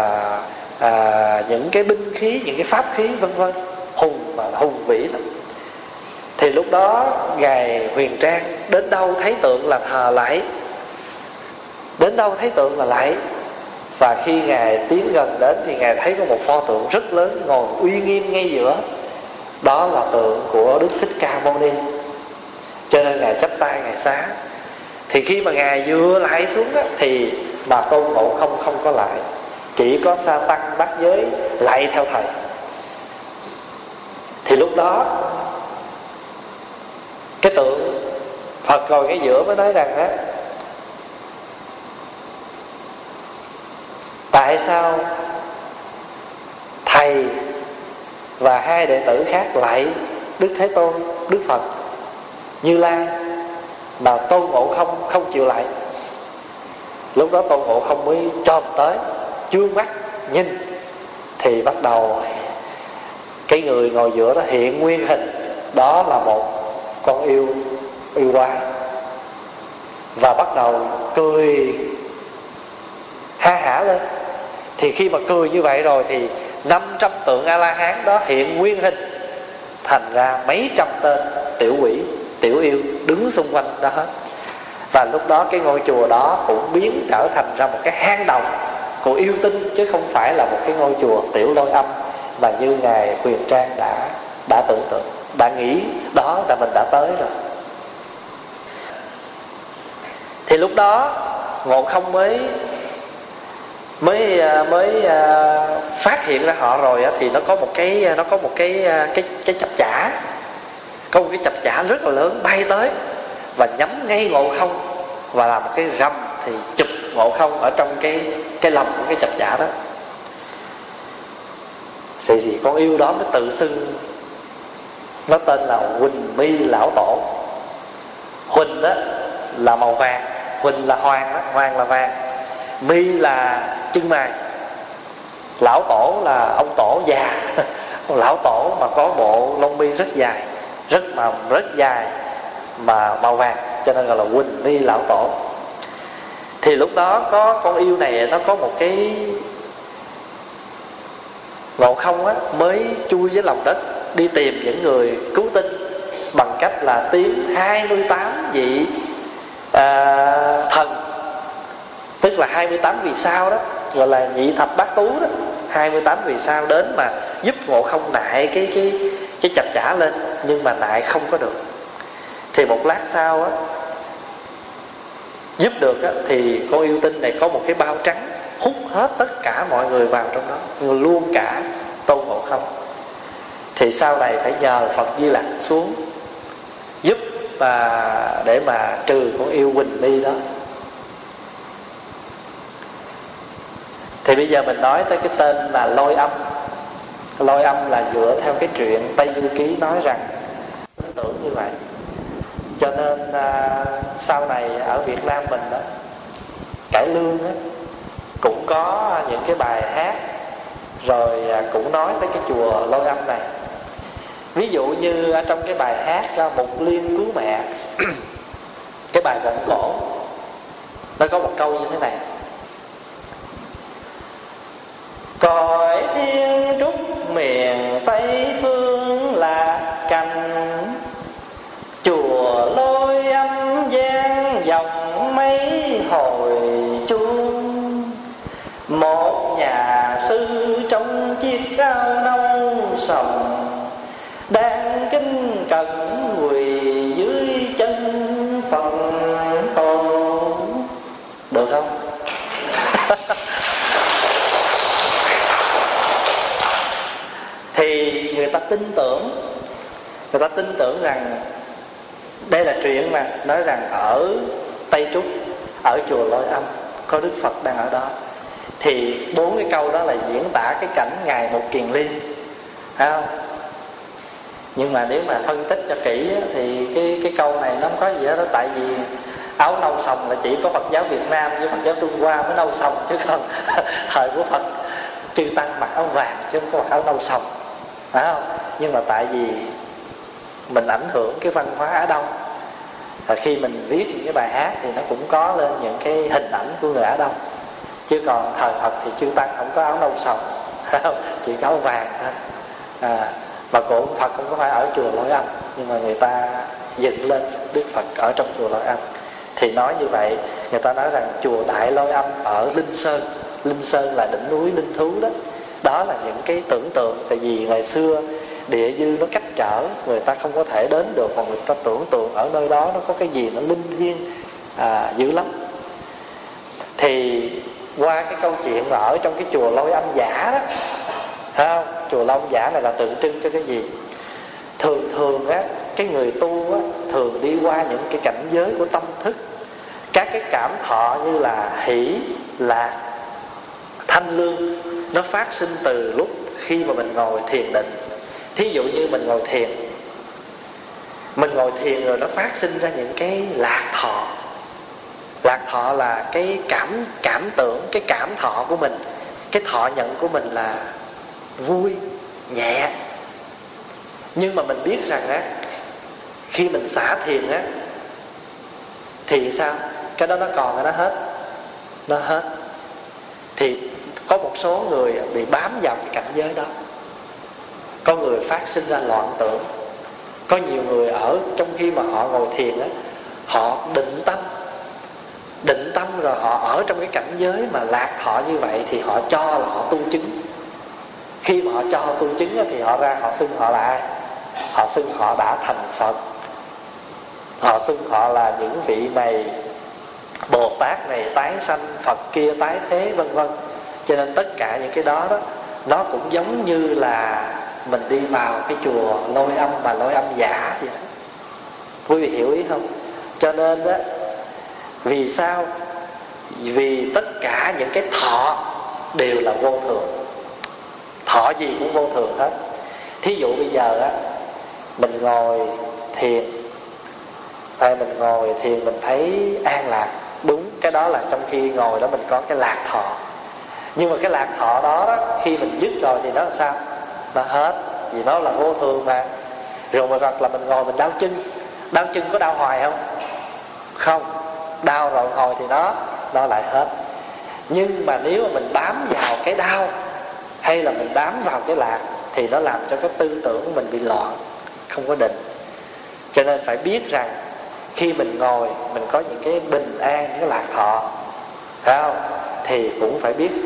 những cái binh khí, những cái pháp khí vân vân, hùng vĩ lắm. Thì lúc đó ngài Huyền Trang đến đâu thấy tượng là thờ lạy, đến đâu thấy tượng là lạy. Và khi ngài tiến gần đến thì ngài thấy có một pho tượng rất lớn ngồi uy nghiêm ngay giữa. Đó là tượng của Đức Thích Ca Mâu Ni. Cho nên ngài chắp tay ngài xá. Thì khi mà ngài vừa lại xuống đó, thì mà Tôn Ngộ Không không có lại, chỉ có Sa Tăng Bát Giới lại theo thầy. Thì lúc đó cái tượng Phật ngồi ngay giữa mới nói rằng á, tại sao thầy và hai đệ tử khác lại Đức Thế Tôn, Đức Phật, Như Lai, mà Tôn Ngộ Không không chịu lại? Lúc đó Tôn Ngộ Không mới trồm tới, dương mắt nhìn. Thì bắt đầu cái người ngồi giữa đó hiện nguyên hình, đó là một con yêu quái, và bắt đầu cười ha hả lên. Thì khi mà cười như vậy rồi thì 500 tượng A-la-hán đó hiện nguyên hình, thành ra mấy trăm tên tiểu quỷ tiểu yêu đứng xung quanh đó hết. Và lúc đó cái ngôi chùa đó cũng biến trở thành ra một cái hang động của yêu tinh, chứ không phải là một cái ngôi chùa tiểu Lôi Âm mà như ngài Quyền Trang đã tưởng tượng, đã nghĩ đó là mình đã tới rồi. Thì lúc đó Ngộ Không mới phát hiện ra họ rồi á, thì nó có một cái chập chả, có một cái chập chả rất là lớn bay tới và nhắm ngay Ngộ Không và làm một cái rầm, thì chụp Ngộ Không ở trong cái lòng của cái chập chả đó. Thì con yêu đó mới tự xưng nó tên là Huỳnh Mi Lão Tổ. Huỳnh đó là màu vàng, Huỳnh là hoàng đó, hoàng là vàng, mi là chân mày, lão tổ là ông tổ già lão tổ mà có bộ lông mi rất dài, rất dài mà màu vàng, cho nên gọi là Huỳnh Mi Lão Tổ. Thì lúc đó có con yêu này nó có một cái Ngộ Không á, mới chui dưới lòng đất đi tìm những người cứu tinh bằng cách là tìm 28 vị thần, tức là 28 vì sao đó, gọi là nhị thập bát tú đó. 28 vì sao đến mà giúp Ngộ Không nại cái chập chả lên, nhưng mà nại không có được. Thì một lát sau á, giúp được á, thì con yêu tinh này có một cái bao trắng hút hết tất cả mọi người vào trong đó, luôn cả Tôn Ngộ Không. Thì sau này phải nhờ Phật Di Lặc xuống giúp để mà trừ con yêu Huỳnh Mi đó. Thì bây giờ mình nói tới cái tên là Lôi Âm. Lôi Âm là dựa theo cái truyện Tây Du Ký nói rằng tưởng như vậy. Cho nên sau này ở Việt Nam mình đó, cải lương đó, cũng có những cái bài hát, rồi cũng nói tới cái chùa Lôi Âm này. Ví dụ như ở trong cái bài hát Mục Liên Cứu Mẹ cái bài vọng cổ, nó có một câu như thế này: cõi thiên trúc miền Tây phương lạc cành, chùa Lôi Âm gian dòng mấy hồi chuông. Một nhà sư trong chiếc áo nâu sòng, đang kinh cẩn quỳ dưới chân Phật hồn. Được không? Thì người ta tin tưởng rằng đây là chuyện mà nói rằng ở Tây Trúc, ở chùa Lôi Âm có Đức Phật đang ở đó. Thì 4 cái câu đó là diễn tả cái cảnh Ngài Một Kiền Liên, thấy không? Nhưng mà nếu mà phân tích cho kỹ thì cái câu này nó không có gì hết đó. Tại vì áo nâu sòng là chỉ có Phật giáo Việt Nam với Phật giáo Trung Hoa mới nâu sòng, chứ còn thời của Phật chư tăng mặc áo vàng chứ không có mặc áo nâu sòng, phải không? Nhưng mà tại vì mình ảnh hưởng cái văn hóa Á Đông, và khi mình viết những cái bài hát thì nó cũng có lên những cái hình ảnh của người Á Đông. Chứ còn thời Phật thì chư tăng không có áo nâu sòng, chỉ có áo vàng thôi. Và của Phật không có phải ở chùa Lôi Âm, nhưng mà người ta dựng lên Đức Phật ở trong chùa Lôi Âm. Thì nói như vậy, người ta nói rằng chùa Đại Lôi Âm ở Linh Sơn. Linh Sơn là đỉnh núi linh thú đó. Đó là những cái tưởng tượng. Tại vì ngày xưa địa dư nó cách trở, người ta không có thể đến được, mà người ta tưởng tượng ở nơi đó nó có cái gì nó linh thiêng dữ lắm. Thì qua cái câu chuyện mà ở trong cái chùa Lôi Âm giả đó, thấy không? Chùa Lôi Âm giả này là tượng trưng cho cái gì? Thường á, cái người tu á, thường đi qua những cái cảnh giới của tâm thức. Các cái cảm thọ như là hỷ, lạc, thanh lương, nó phát sinh từ lúc khi mà mình ngồi thiền định. Thí dụ như mình ngồi thiền rồi nó phát sinh ra những cái lạc thọ. Lạc thọ là cái cảm tưởng, cái cảm thọ của mình. Cái thọ nhận của mình là vui, nhẹ. Nhưng mà mình biết rằng á, khi mình xả thiền á, thì sao? Cái đó nó còn, cái đó hết. Nó hết. Thì có một số người bị bám vào cái cảnh giới đó. Có người phát sinh ra loạn tưởng. Có nhiều người ở trong khi mà họ ngồi thiền á, họ định tâm rồi họ ở trong cái cảnh giới mà lạc thọ như vậy, thì họ cho là họ tu chứng. Khi mà họ cho họ tu chứng á, thì họ ra họ xưng họ là ai? Họ xưng họ đã thành Phật, họ xưng họ là những vị này Bồ Tát này tái sanh, Phật kia tái thế, vân vân. Cho nên tất cả những cái đó nó cũng giống như là mình đi vào cái chùa Lôi Âm mà Lôi Âm giả vậy đó. Quý vị hiểu ý không? Cho nên đó, vì sao? Vì tất cả những cái thọ đều là vô thường. Thọ gì cũng vô thường hết. Thí dụ bây giờ á, mình ngồi thiền, hay mình ngồi thiền mình thấy an lạc, đúng, cái đó là trong khi ngồi đó mình có cái lạc thọ. Nhưng mà cái lạc thọ đó, khi mình dứt rồi thì nó làm sao? Nó hết, vì nó là vô thường mà. Rồi hoặc là mình ngồi mình đau chân. Đau chân có đau hoài không? Không. Đau rồi hồi thì nó lại hết. Nhưng mà nếu mà mình bám vào cái đau, hay là mình bám vào cái lạc, thì nó làm cho cái tư tưởng của mình bị loạn, không có định. Cho nên phải biết rằng khi mình ngồi, mình có những cái bình an, những cái lạc thọ, phải không? Thì cũng phải biết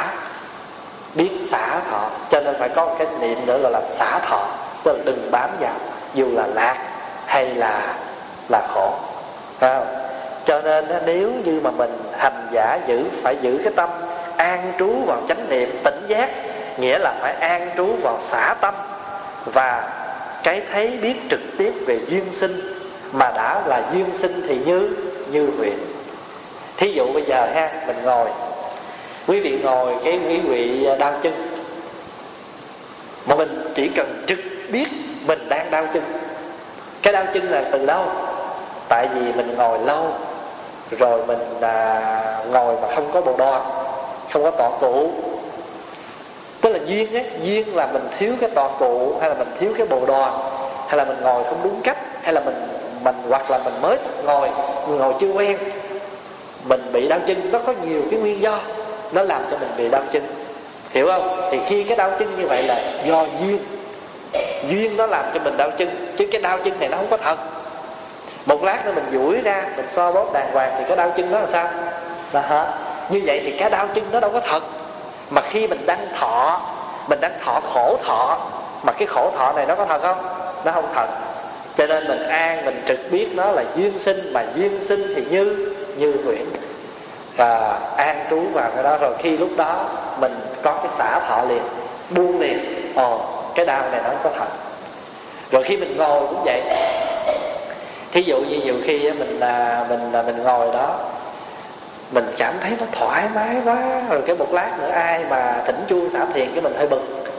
xả thọ. Cho nên phải có cái niệm nữa gọi là xả thọ. Tức là đừng bám vào, dù là lạc hay là khổ, phải không? Cho nên nếu như mà mình hành giả phải giữ cái tâm an trú vào chánh niệm tỉnh giác, nghĩa là phải an trú vào xả tâm và cái thấy biết trực tiếp về duyên sinh. Mà đã là duyên sinh thì như huyễn. Thí dụ bây giờ ha, mình ngồi, quý vị ngồi, cái quý vị đau chân, mà mình chỉ cần trực biết mình đang đau chân. Cái đau chân là từ đâu? Tại vì mình ngồi lâu rồi, mình ngồi mà không có bồ đoàn, không có tọa cụ. Tức là duyên á, duyên là mình thiếu cái tọa cụ, hay là mình thiếu cái bồ đoàn, hay là mình ngồi không đúng cách, hay là mình hoặc là mình mới ngồi chưa quen, mình bị đau chân. Nó có nhiều cái nguyên do nó làm cho mình bị đau chân, hiểu không? Thì khi cái đau chân như vậy là do duyên nó làm cho mình đau chân, chứ cái đau chân này nó không có thật. Một lát nữa mình duỗi ra, mình so bóp đàng hoàng thì cái đau chân nó là sao? Là hết. Như vậy thì cái đau chân nó đâu có thật. Mà khi mình đang thọ khổ thọ, mà cái khổ thọ này nó có thật không? Nó không thật. Cho nên mình an, mình trực biết nó là duyên sinh, mà duyên sinh thì như huyễn. Và an trú vào cái đó, rồi khi lúc đó mình có cái xả thọ liền, buông liền. Cái đau này nó không có thật. Rồi khi mình ngồi cũng vậy. Thí dụ như nhiều khi mình ngồi đó, mình cảm thấy nó thoải mái quá, rồi cái một lát nữa ai mà thỉnh chuông xả thiền, cái mình hơi bực.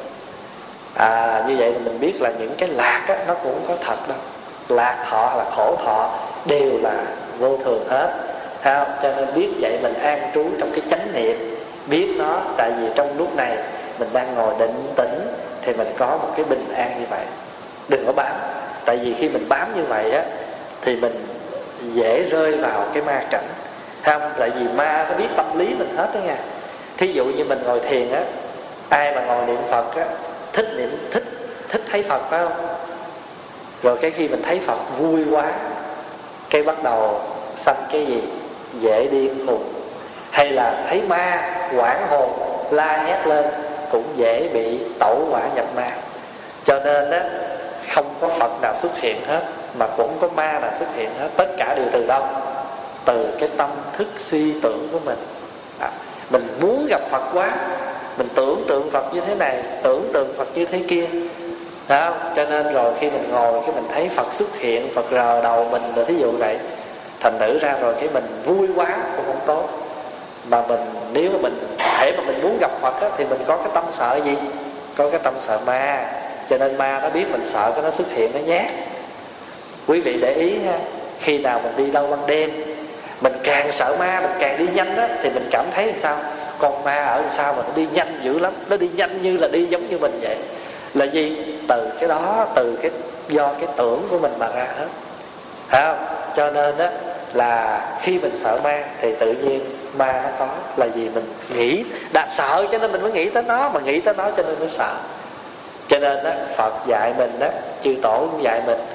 Như vậy thì mình biết là những cái lạc á, nó cũng không có thật đâu. Lạc thọ hay là khổ thọ đều là vô thường hết, thấy không? Cho nên biết vậy mình an trú trong cái chánh niệm, biết nó. Tại vì trong lúc này mình đang ngồi định tĩnh, thì mình có một cái bình an như vậy. Đừng có bám. Tại vì khi mình bám như vậy á, thì mình dễ rơi vào cái ma cảnh, không? Tại vì ma nó biết tâm lý mình hết đó nha. Thí dụ như mình ngồi thiền á, ai mà ngồi niệm Phật á, thích thấy Phật, phải không? Rồi cái khi mình thấy Phật vui quá, cái bắt đầu sanh cái gì? Dễ điên khùng. Hay là thấy ma hoảng hồn la hét lên, cũng dễ bị tẩu hỏa nhập ma. Cho nên á, không có Phật nào xuất hiện hết, mà cũng không có ma nào xuất hiện hết. Tất cả đều từ đâu? Từ cái tâm thức suy tưởng của mình. Mình muốn gặp Phật quá, mình tưởng tượng Phật như thế này, tưởng tượng Phật như thế kia, phải không? Cho nên rồi khi mình ngồi, cái mình thấy Phật xuất hiện, Phật rờ đầu mình, rồi thí dụ vậy. Thành thử ra rồi cái mình vui quá cũng không tốt. Mà nếu mà mình muốn gặp Phật á, thì mình có cái tâm sợ gì? Có cái tâm sợ ma. Cho nên ma nó biết mình sợ, cái nó xuất hiện, nó nhát. Quý vị để ý ha, khi nào mình đi đâu ban đêm, mình càng sợ ma, mình càng đi nhanh á, thì mình cảm thấy làm sao? Con ma ở sao mà nó đi nhanh dữ lắm. Nó đi nhanh như là đi giống như mình vậy. Là gì? Từ cái đó, do cái tưởng của mình mà ra hết, phải không? Cho nên á, là khi mình sợ ma thì tự nhiên ma nó có. Là vì mình nghĩ đã sợ cho nên mình mới nghĩ tới nó, mà nghĩ tới nó cho nên mới sợ. Cho nên á, Phật dạy mình đó, chư tổ cũng dạy mình, khi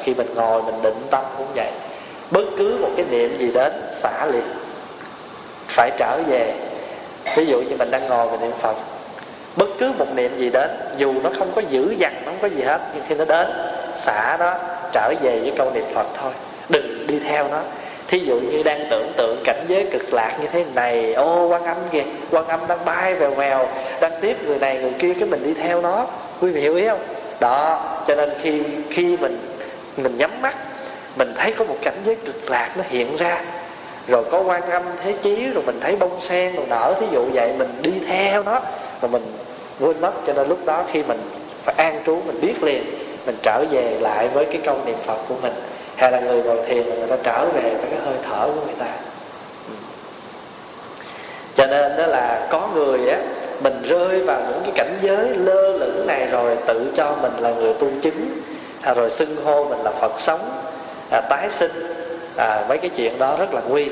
khi mình ngồi mình định tâm cũng vậy. Bất cứ một cái niệm gì đến xả liền, phải trở về. Ví dụ như mình đang ngồi mình niệm Phật, bất cứ một niệm gì đến, dù nó không có dữ dằn, nó không có gì hết, nhưng khi nó đến, xả nó, trở về với câu niệm Phật thôi, đừng đi theo nó. Thí dụ như đang tưởng tượng cảnh giới cực lạc như thế này, ô Quan Âm kìa, Quan Âm đang bay vèo vèo, đang tiếp người này người kia, cái mình đi theo nó. Quý vị hiểu ý không? Đó, cho nên khi mình nhắm mắt, mình thấy có một cảnh giới cực lạc nó hiện ra, rồi có Quan Âm Thế Chí, rồi mình thấy bông sen rồi nở, thí dụ vậy, mình đi theo nó mà mình quên mất. Cho nên lúc đó khi mình phải an trú, mình biết liền, mình trở về lại với cái câu niệm Phật của mình. Hay là người ngồi thiền người ta trở về với cái hơi thở của người ta. Cho nên đó là có người á, mình rơi vào những cái cảnh giới lơ lửng này rồi tự cho mình là người tu chứng, rồi xưng hô mình là Phật sống, tái sinh, mấy cái chuyện đó rất là nguy.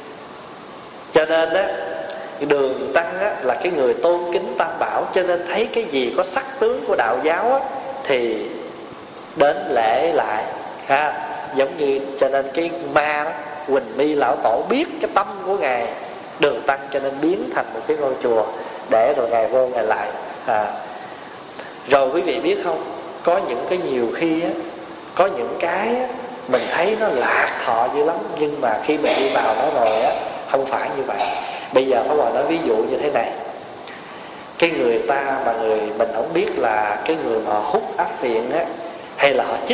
Cho nên á, Đường Tăng á, là cái người tôn kính Tam Bảo, cho nên thấy cái gì có sắc tướng của đạo giáo á, thì đến lễ lại ha. Giống như cho nên cái ma đó, Quỳnh Mi Lão Tổ biết cái tâm của Ngài Đường Tăng, cho nên biến thành một cái ngôi chùa để rồi Ngài vô Ngài lại. Rồi quý vị biết không, có những cái nhiều khi á, có những cái á, mình thấy nó lạc thọ dữ lắm, nhưng mà khi mình đi vào nó rồi á, không phải như vậy. Bây giờ Pháp Hòa nói ví dụ như thế này. Cái người ta mà mình không biết là cái người mà hút áp phiện á, hay là họ chích,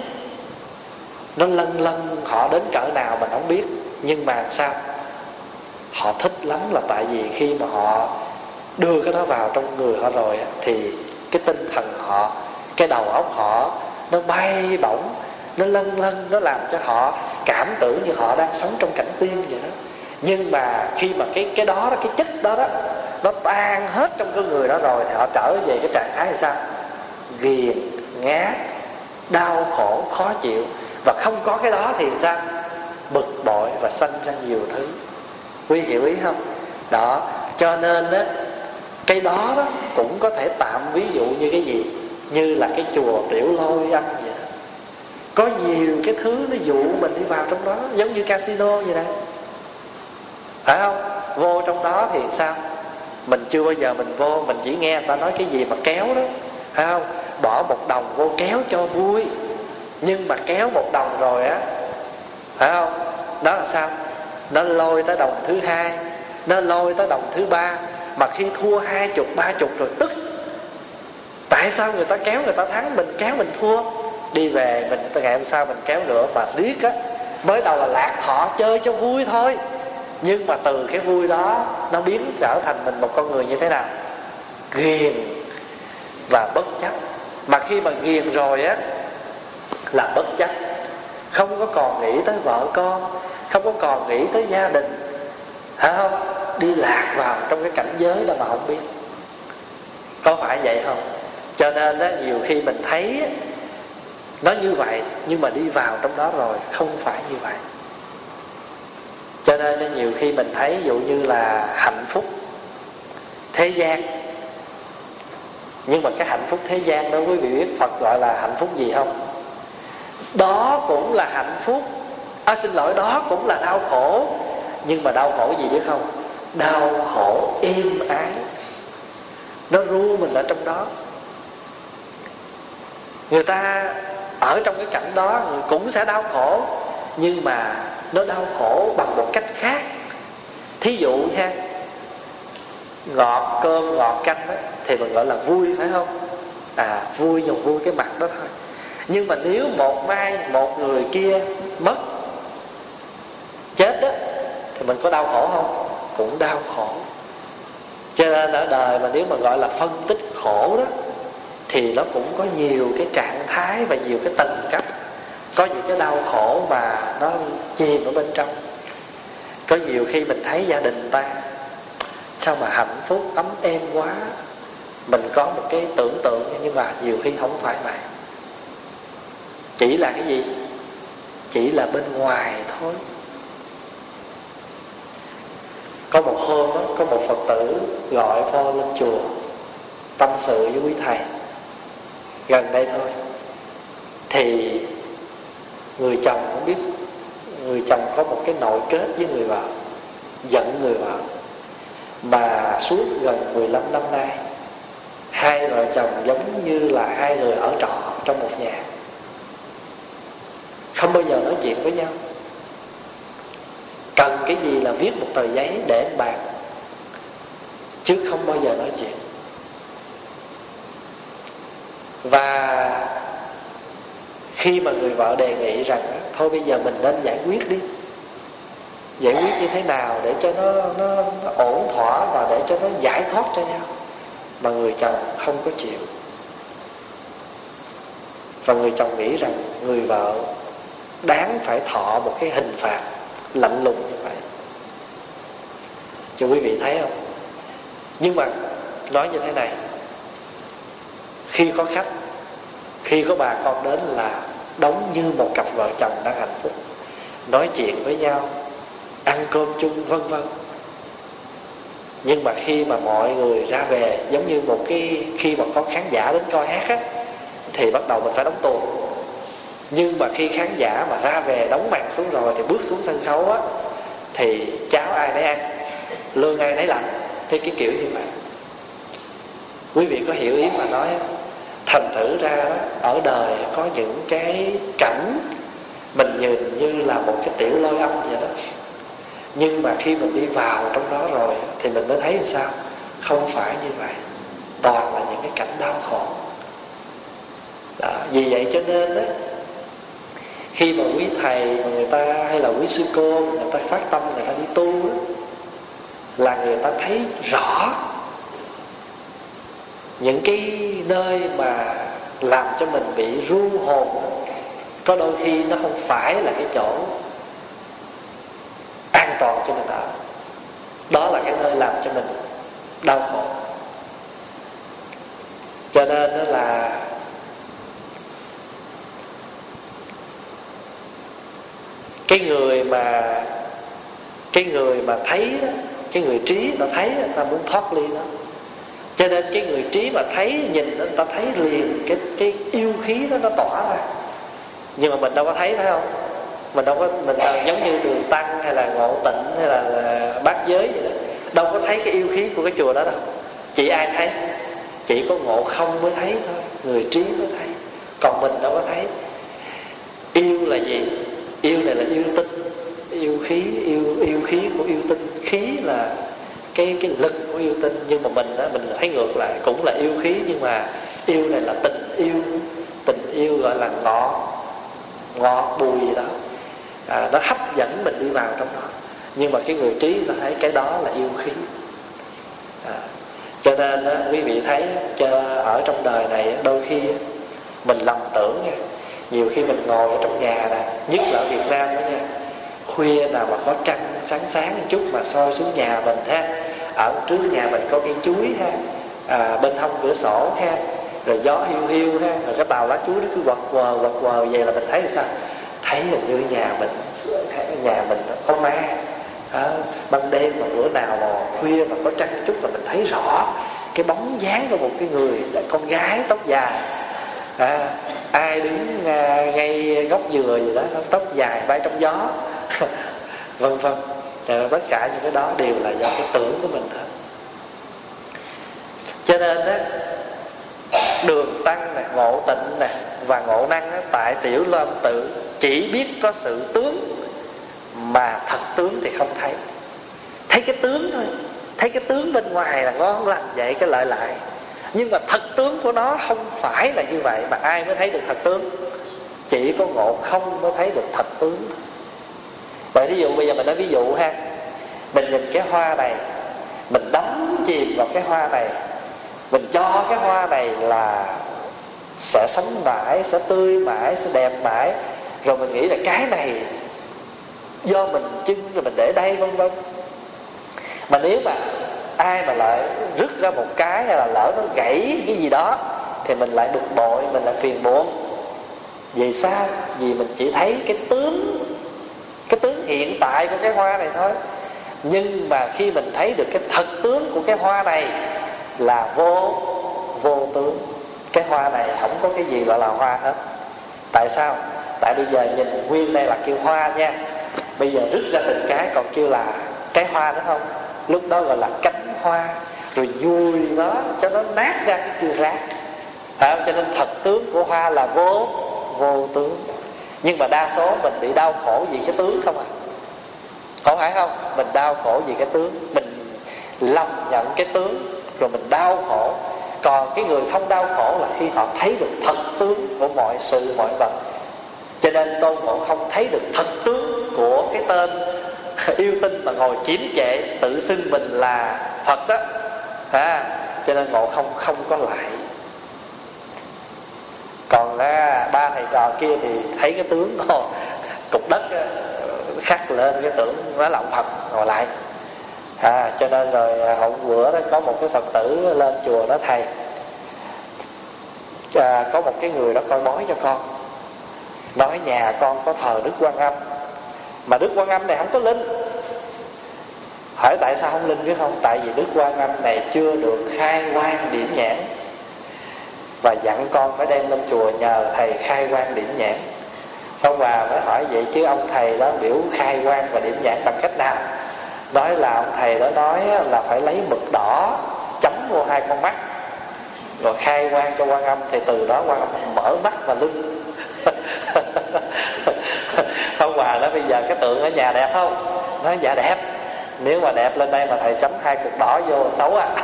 nó lân họ đến cỡ nào mình không biết. Nhưng mà sao? Họ thích lắm là tại vì khi mà họ đưa cái đó vào trong người họ rồi á, thì cái tinh thần họ, cái đầu óc họ nó bay bổng, nó lân, nó làm cho họ cảm tưởng như họ đang sống trong cảnh tiên vậy đó. Nhưng mà khi mà cái đó, cái chất đó đó, nó tan hết trong cái người đó rồi, thì họ trở về cái trạng thái là sao? Ghiền, ngán, đau khổ, khó chịu. Và không có cái đó thì sao? Bực bội và sanh ra nhiều thứ. Quý hiểu ý không? Đó, cho nên á, cái đó đó cũng có thể tạm ví dụ như cái gì? Như là cái chùa Tiểu Lôi Anh vậy đó. Có nhiều cái thứ nó dụ mình đi vào trong đó, giống như casino vậy này, phải không? Vô trong đó thì sao? Mình chưa bao giờ mình vô, mình chỉ nghe người ta nói cái gì mà kéo đó, phải không? Bỏ 1 đồng vô kéo cho vui. Nhưng mà kéo 1 đồng rồi á, phải không? Đó là sao? Nó lôi tới đồng thứ 2, nó lôi tới đồng thứ 3. Mà khi thua 20, 30 rồi tức. Tại sao người ta kéo người ta thắng, mình kéo mình thua? Đi về mình ngày hôm sau mình kéo nữa. Mà riết á, mới đầu là lạc thọ chơi cho vui thôi, nhưng mà từ cái vui đó nó biến trở thành mình một con người như thế nào? Ghiền và bất chấp. Mà khi mà ghiền rồi á là bất chấp, không có còn nghĩ tới vợ con, không có còn nghĩ tới gia đình, phải không? Đi lạc vào trong cái cảnh giới đó mà không biết. Có phải vậy không? Cho nên đó, nhiều khi mình thấy nó như vậy, nhưng mà đi vào trong đó rồi không phải như vậy. Cho nên nhiều khi mình thấy ví dụ như là hạnh phúc thế gian, nhưng mà cái hạnh phúc thế gian đó quý vị biết Phật gọi là hạnh phúc gì không? Đó cũng là hạnh phúc, xin lỗi, đó cũng là đau khổ. Nhưng mà đau khổ gì biết không? Đau khổ êm ái, nó ru mình ở trong đó. Người ta ở trong cái cảnh đó cũng sẽ đau khổ, nhưng mà nó đau khổ bằng một cách khác. Thí dụ ha, ngọt cơm ngọt canh đó, thì mình gọi là vui, phải không? Vui nhưng vui cái mặt đó thôi. Nhưng mà nếu một mai một người kia mất, chết đó, thì mình có đau khổ không? Cũng đau khổ. Cho nên ở đời mà nếu mà gọi là phân tích khổ đó, thì nó cũng có nhiều cái trạng thái và nhiều cái tầng cấp. Có những cái đau khổ mà nó chìm ở bên trong. Có nhiều khi mình thấy gia đình ta sao mà hạnh phúc ấm êm quá, mình có một cái tưởng tượng, nhưng mà nhiều khi không phải vậy. Chỉ là cái gì? Chỉ là bên ngoài thôi. Có một hôm đó, có một Phật tử gọi vô lên chùa tâm sự với quý thầy gần đây thôi. Thì Người chồng cũng biết người chồng có một cái nội kết với người vợ, giận người vợ, mà suốt gần 15 năm nay hai vợ chồng giống như là hai người ở trọ trong một nhà, không bao giờ nói chuyện với nhau. Cần cái gì là viết một tờ giấy để anh bàn, chứ không bao giờ nói chuyện. Và khi mà người vợ đề nghị rằng thôi bây giờ mình nên giải quyết đi, giải quyết như thế nào để cho nó ổn thỏa và để cho nó giải thoát cho nhau, mà người chồng không có chịu. Và người chồng nghĩ rằng người vợ đáng phải thọ một cái hình phạt lạnh lùng như vậy. Cho quý vị thấy không? Nhưng mà nói như thế này, khi có khách, khi có bà con đến là đóng như một cặp vợ chồng đang hạnh phúc, nói chuyện với nhau, ăn cơm chung vân vân. Nhưng mà khi mà mọi người ra về, giống như một cái khi mà có khán giả đến coi hát á, thì bắt đầu mình phải đóng tuồng. Nhưng mà khi khán giả mà ra về đóng màn xuống rồi thì bước xuống sân khấu á, thì cháo ai nấy ăn, lương ai nấy lãnh. Thế cái kiểu như vậy, quý vị có hiểu ý mà nói không? Thành thử ra đó, ở đời có những cái cảnh mình nhìn như là một cái tiểu lôi âm vậy đó, nhưng mà khi mình đi vào trong đó rồi thì mình mới thấy làm sao không phải như vậy, toàn là những cái cảnh đau khổ đó. Vì vậy cho nên đó, khi mà quý thầy mà người ta hay là quý sư cô người ta phát tâm người ta đi tu đó, là người ta thấy rõ những cái nơi mà làm cho mình bị ru hồn đó, có đôi khi nó không phải là cái chỗ an toàn cho mình ở. Đó là cái nơi làm cho mình đau khổ. Cho nên đó là cái người mà thấy đó, cái người trí nó thấy người ta muốn thoát ly đó. Cho nên cái người trí mà thấy, nhìn người ta thấy liền cái yêu khí đó nó tỏa ra. Nhưng mà mình đâu có thấy, phải không? Mình đâu có, mình giống như Đường Tăng hay là Ngộ Tịnh hay là Bát Giới vậy đó, đâu có thấy cái yêu khí của cái chùa đó đâu. Chỉ ai thấy? Chỉ có Ngộ Không mới thấy thôi, người trí mới thấy. Còn mình đâu có thấy. Yêu là gì? Yêu này là yêu tinh, yêu khí, yêu khí của yêu tinh. Khí là cái lực của yêu tinh. Nhưng mà mình đó, mình thấy ngược lại, cũng là yêu khí, nhưng mà yêu này là tình yêu. Tình yêu gọi là ngọt bùi gì đó, nó hấp dẫn mình đi vào trong đó. Nhưng mà cái người trí nó thấy cái đó là yêu khí. Cho nên đó, quý vị thấy ở trong đời này đôi khi mình lầm tưởng nha. Nhiều khi mình ngồi ở trong nhà nè, nhất là ở Việt Nam đó nha, khuya nào mà có trăng sáng sáng một chút mà soi xuống nhà mình ha, ở trước nhà mình có cây chuối ha, bên hông cửa sổ ha, rồi gió hiu hiu ha, rồi cái tàu lá chuối nó cứ quật quờ vậy là mình thấy là sao? Thấy hình như nhà mình có ma. Ban đêm mà bữa nào mà khuya mà có trăng chút là mình thấy rõ cái bóng dáng của một cái người con gái tóc dài, ai đứng ngay gốc dừa gì đó, tóc dài bay trong gió vân vân. Tất cả những cái đó đều là do cái tưởng của mình thôi. Cho nên đó, Đường Tăng nè, Ngộ Tịnh nè và Ngộ Năng đó, tại Tiểu Lâm Tự chỉ biết có sự tướng, mà thật tướng thì không thấy. Thấy cái tướng thôi, thấy cái tướng bên ngoài là ngon lành vậy cái lợi lại, nhưng mà thật tướng của nó không phải là như vậy. Mà ai mới thấy được thật tướng? Chỉ có Ngộ Không mới thấy được thật tướng thôi. Vậy ví dụ bây giờ mình nói ví dụ ha, mình nhìn cái hoa này, mình đắm chìm vào cái hoa này, mình cho cái hoa này là sẽ sống mãi, sẽ tươi mãi, sẽ đẹp mãi, rồi mình nghĩ là cái này do mình chưng rồi mình để đây vân vân. Mà nếu mà ai mà lại rứt ra một cái hay là lỡ nó gãy cái gì đó thì mình lại bực bội, mình lại phiền muộn. Vì sao? Vì mình chỉ thấy cái tướng hiện tại của cái hoa này thôi. Nhưng mà khi mình thấy được cái thật tướng của cái hoa này là vô tướng. Cái hoa này không có cái gì gọi là hoa hết. Tại sao? Tại bây giờ nhìn nguyên đây là kêu hoa nha, bây giờ rứt ra từng cái còn kêu là cái hoa nữa không, lúc đó gọi là cánh hoa. Rồi vui nó cho nó nát ra cái kêu rác. Cho nên thật tướng của hoa là vô tướng. Nhưng mà đa số mình bị đau khổ vì cái tướng không à. Không phải không? Mình đau khổ vì cái tướng, mình lầm nhận cái tướng rồi mình đau khổ. Còn cái người không đau khổ là khi họ thấy được thật tướng của mọi sự mọi vật. Cho nên Tôn Ngộ Không thấy được thật tướng của cái tên yêu tinh mà ngồi chiếm trệ tự xưng mình là Phật đó. Cho nên Ngộ Không không có lại. Còn ba thầy trò kia thì thấy cái tướng cục đất khắc lên cái tưởng nó là ông Phật ngồi lại. Cho nên rồi hôm bữa đó có một cái Phật tử lên chùa đó: thầy, có một cái người đó coi bói cho con, nói nhà con có thờ Đức Quan Âm, mà Đức Quan Âm này không có linh. Hỏi tại sao không linh biết không? Tại vì Đức Quan Âm này chưa được khai quang điểm nhãn, và dặn con phải đem lên chùa nhờ thầy khai quang điểm nhãn. Phong Hòa mới hỏi vậy chứ ông thầy đó biểu khai quang và điểm nhãn bằng cách nào? Nói là ông thầy đó nói là phải lấy mực đỏ chấm vô hai con mắt rồi khai quang cho Quan Âm, thì từ đó Quan Âm mở mắt và linh. Phong Hòa nói bây giờ cái tượng ở nhà đẹp không? Nói dạ đẹp. Nếu mà đẹp lên đây mà thầy chấm hai cục đỏ vô xấu à.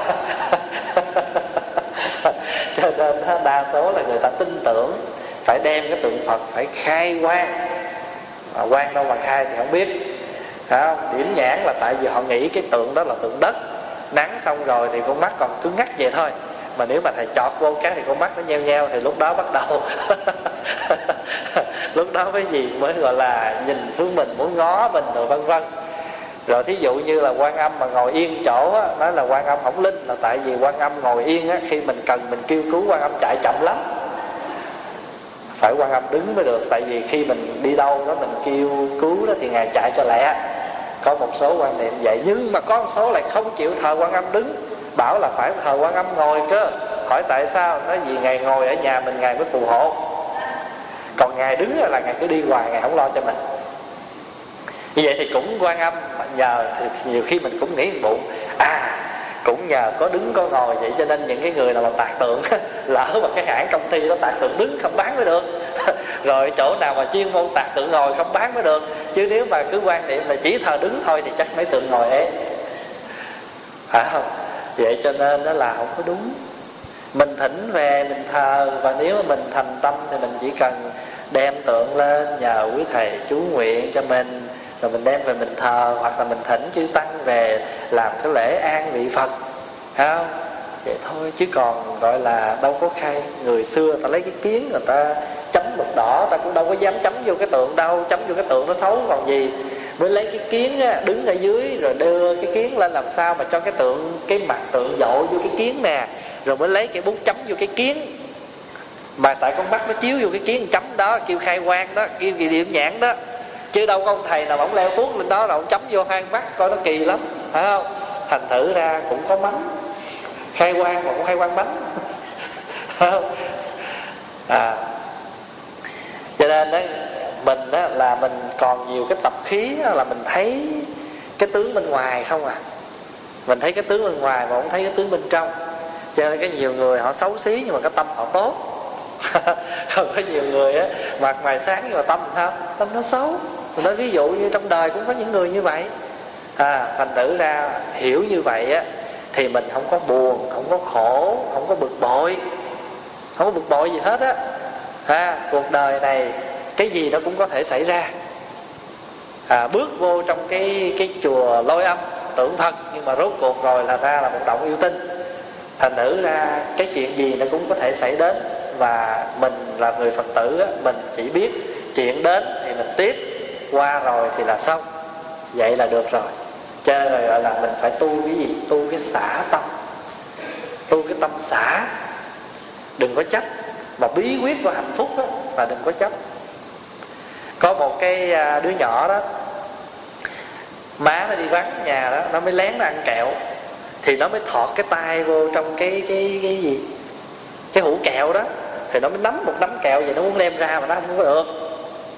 Cho nên đa số là người ta tin tưởng phải đem cái tượng Phật phải khai quang. Quang đâu mà khai thì không biết. Không? Điểm nhãn là tại vì họ nghĩ cái tượng đó là tượng đất, nắng xong rồi thì con mắt còn cứng ngắc vậy thôi. Mà nếu mà thầy chọt vô cái thì con mắt nó nheo nheo, thì lúc đó bắt đầu lúc đó cái gì mới gọi là nhìn xuống mình, muốn ngó mình rồi vân vân. Rồi thí dụ như là Quan Âm mà ngồi yên chỗ á, nói là Quan Âm không linh, là tại vì Quan Âm ngồi yên á, khi mình cần mình kêu cứu Quan Âm chạy chậm lắm. Phải Quan Âm đứng mới được, tại vì khi mình đi đâu đó mình kêu cứu đó thì Ngài chạy cho lẹ. Có một số quan niệm vậy, nhưng mà có một số lại không chịu thờ Quan Âm đứng, bảo là phải thờ Quan Âm ngồi cơ. Hỏi tại sao? Nói vì Ngài ngồi ở nhà mình Ngài mới phù hộ, còn Ngài đứng là Ngài cứ đi hoài, Ngài không lo cho mình. Như vậy thì cũng Quan Âm nhờ, thì nhiều khi mình cũng nghĩ bụng cũng nhờ có đứng có ngồi, vậy cho nên những cái người nào mà tạc tượng lỡ mà cái hãng công ty đó tạc tượng đứng không bán mới được. Rồi chỗ nào mà chuyên môn tạc tượng ngồi không bán mới được. Chứ nếu mà cứ quan niệm là chỉ thờ đứng thôi thì chắc mấy tượng ngồi ấy, phải không? Vậy cho nên đó là không có đúng. Mình thỉnh về mình thờ, và nếu mà mình thành tâm thì mình chỉ cần đem tượng lên nhờ quý thầy chú nguyện cho mình, rồi mình đem về mình thờ, hoặc là mình thỉnh chư tăng về làm cái lễ an vị Phật, phải không? Vậy thôi, chứ còn gọi là đâu có khai. Người xưa ta lấy cái kiến người ta chấm mực đỏ, ta cũng đâu có dám chấm vô cái tượng đâu, chấm vô cái tượng nó xấu còn gì. Mới lấy cái kiến á, đứng ở dưới rồi đưa cái kiến lên làm sao mà cho cái tượng, cái mặt tượng dội vô cái kiến nè, rồi mới lấy cái bút chấm vô cái kiến. Mà tại con mắt nó chiếu vô cái kiến chấm đó, kêu khai quang đó, kêu kỳ điểm nhãn đó. Chứ đâu có ông thầy nào ông leo tuốt lên đó là ông chấm vô hai mắt, coi nó kỳ lắm, phải không? Thành thử ra cũng có mánh, khai quang mà cũng khai quang mánh. Cho nên đó, mình đó, là mình còn nhiều cái tập khí đó, là mình thấy cái tướng bên ngoài không à. Mình thấy cái tướng bên ngoài mà không thấy cái tướng bên trong. Cho nên cái nhiều người họ xấu xí nhưng mà cái tâm họ tốt. Không có nhiều người á, mặt ngoài sáng nhưng mà tâm thì sao? Tâm nó xấu. Mình nói ví dụ như trong đời cũng có những người như vậy. Thành thử ra hiểu như vậy á, thì mình không có buồn, không có khổ, không có bực bội. Không có bực bội gì hết á. Cuộc đời này cái gì nó cũng có thể xảy ra. Bước vô trong cái chùa Lôi Âm tưởng Phật, nhưng mà rốt cuộc rồi là ra là một động yêu tinh. Thành thử ra cái chuyện gì nó cũng có thể xảy đến. Và mình là người Phật tử á, mình chỉ biết chuyện đến thì mình tiếp, qua rồi thì là xong. Vậy là được rồi. Cho nên rồi gọi là mình phải tu cái gì? Tu cái xả tâm, tu cái tâm xả. Đừng có chấp. Mà bí quyết của hạnh phúc đó, là đừng có chấp. Có một cái đứa nhỏ đó, má nó đi vắng nhà đó, nó mới lén nó ăn kẹo. Thì nó mới thọt cái tay vô trong cái gì? Cái hũ kẹo đó. Thì nó mới nắm một nắm kẹo vậy, nó muốn đem ra mà nó không có được.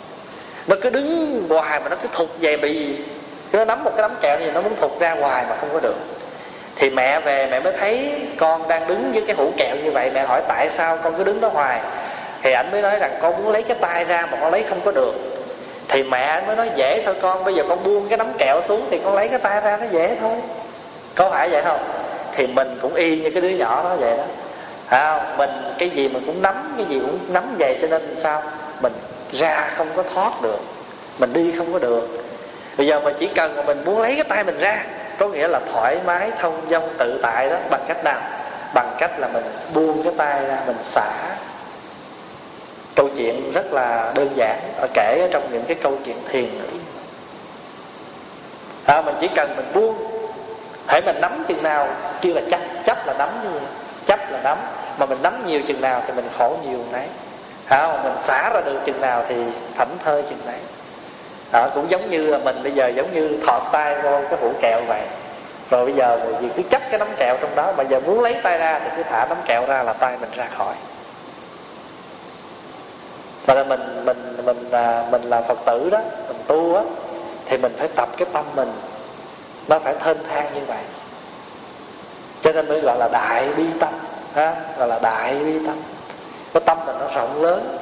Nó cứ đứng hoài mà nó cứ thụt về, bị gì nó nắm một cái nắm kẹo thì nó muốn thụt ra hoài mà không có được. Thì mẹ về mẹ mới thấy con đang đứng với cái hũ kẹo như vậy. Mẹ hỏi tại sao con cứ đứng đó hoài. Thì ảnh mới nói rằng con muốn lấy cái tay ra mà con lấy không có được. Thì mẹ ảnh mới nói dễ thôi con, bây giờ con buông cái nắm kẹo xuống thì con lấy cái tay ra nó dễ thôi. Có phải vậy không? Thì mình cũng y như cái đứa nhỏ đó vậy đó. Không? Mình cái gì mình cũng nắm, cái gì cũng nắm vậy, cho nên sao? Mình ra không có thoát được, mình đi không có được. Bây giờ mình chỉ cần mà mình muốn lấy cái tay mình ra, có nghĩa là thoải mái, thông dong, tự tại đó. Bằng cách nào? Bằng cách là mình buông cái tay ra, mình xả. Câu chuyện rất là đơn giản kể ở trong những cái câu chuyện thiền. Mình chỉ cần mình buông, hễ mình nắm chừng nào kêu là chấp. Chấp là nắm chứ gì? Chấp là nắm. Mà mình nắm nhiều chừng nào thì mình khổ nhiều nấy. Mình xả ra được chừng nào thì thảnh thơi chừng nấy. Cũng giống như là mình bây giờ giống như thọt tay vô cái hũ kẹo vậy. Rồi bây giờ mình cứ chấp cái nắm kẹo trong đó. Bây giờ muốn lấy tay ra thì cứ thả nắm kẹo ra là tay mình ra khỏi. Và là mình là Phật tử đó, mình tu á, thì mình phải tập cái tâm mình nó phải thênh thang như vậy. Cho nên mới gọi là đại bi tâm, gọi là đại bi tâm. Cái tâm mình nó rộng lớn.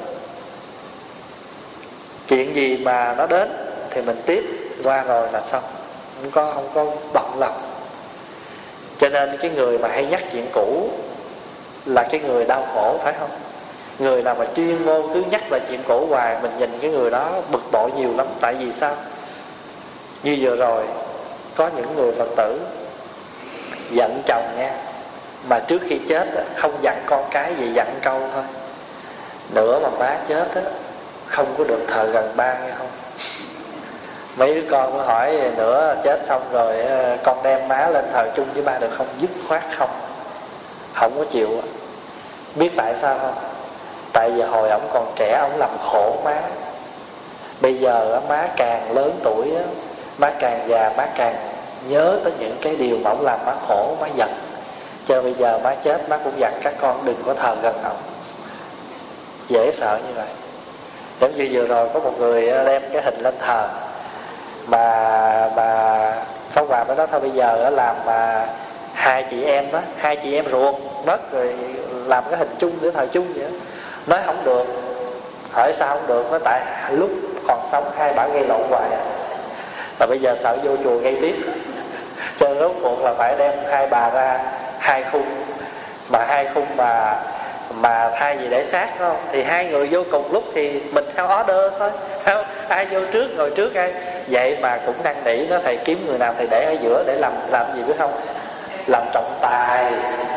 Chuyện gì mà nó đến thì mình tiếp qua rồi là xong, không có bận lòng. Cho nên cái người mà hay nhắc chuyện cũ là cái người đau khổ, phải không? Người nào mà chuyên môn cứ nhắc lại chuyện cũ hoài, mình nhìn cái người đó bực bội nhiều lắm. Tại vì sao? Như vừa rồi có những người Phật tử giận chồng nha, mà trước khi chết không dặn con cái gì, dặn câu thôi: nữa mà má chết không có được thờ gần ba nghe không? Mấy đứa con mới hỏi: nữa chết xong rồi con đem má lên thờ chung với ba được không? Dứt khoát không có chịu. Biết tại sao không? Tại vì hồi ổng còn trẻ ổng làm khổ má. Bây giờ má càng lớn tuổi, má càng già, má càng nhớ tới những cái điều mà ổng làm má khổ, má giận. Cho nên bây giờ má chết, má cũng dặn các con đừng có thờ gần ổng. Dễ sợ như vậy. Giống như vừa rồi có một người đem cái hình lên thờ, mà Pháp Hòa mới nói thôi bây giờ làm hai chị em ruột mất rồi, làm cái hình chung để thờ chung vậy đó. Nói không được. Hỏi sao không được? Nói tại lúc còn sống hai bà gây lộn hoài và bây giờ sợ vô chùa gây tiếp. Cho nên rốt cuộc là phải đem hai bà ra hai khung. Mà hai khung mà thay vì để sát, không? Thì hai người vô cùng lúc thì mình theo order thôi, không? Ai vô trước ngồi trước ai. Vậy mà cũng năn nỉ nó: thầy kiếm người nào thầy để ở giữa để làm gì biết không? Làm trọng tài.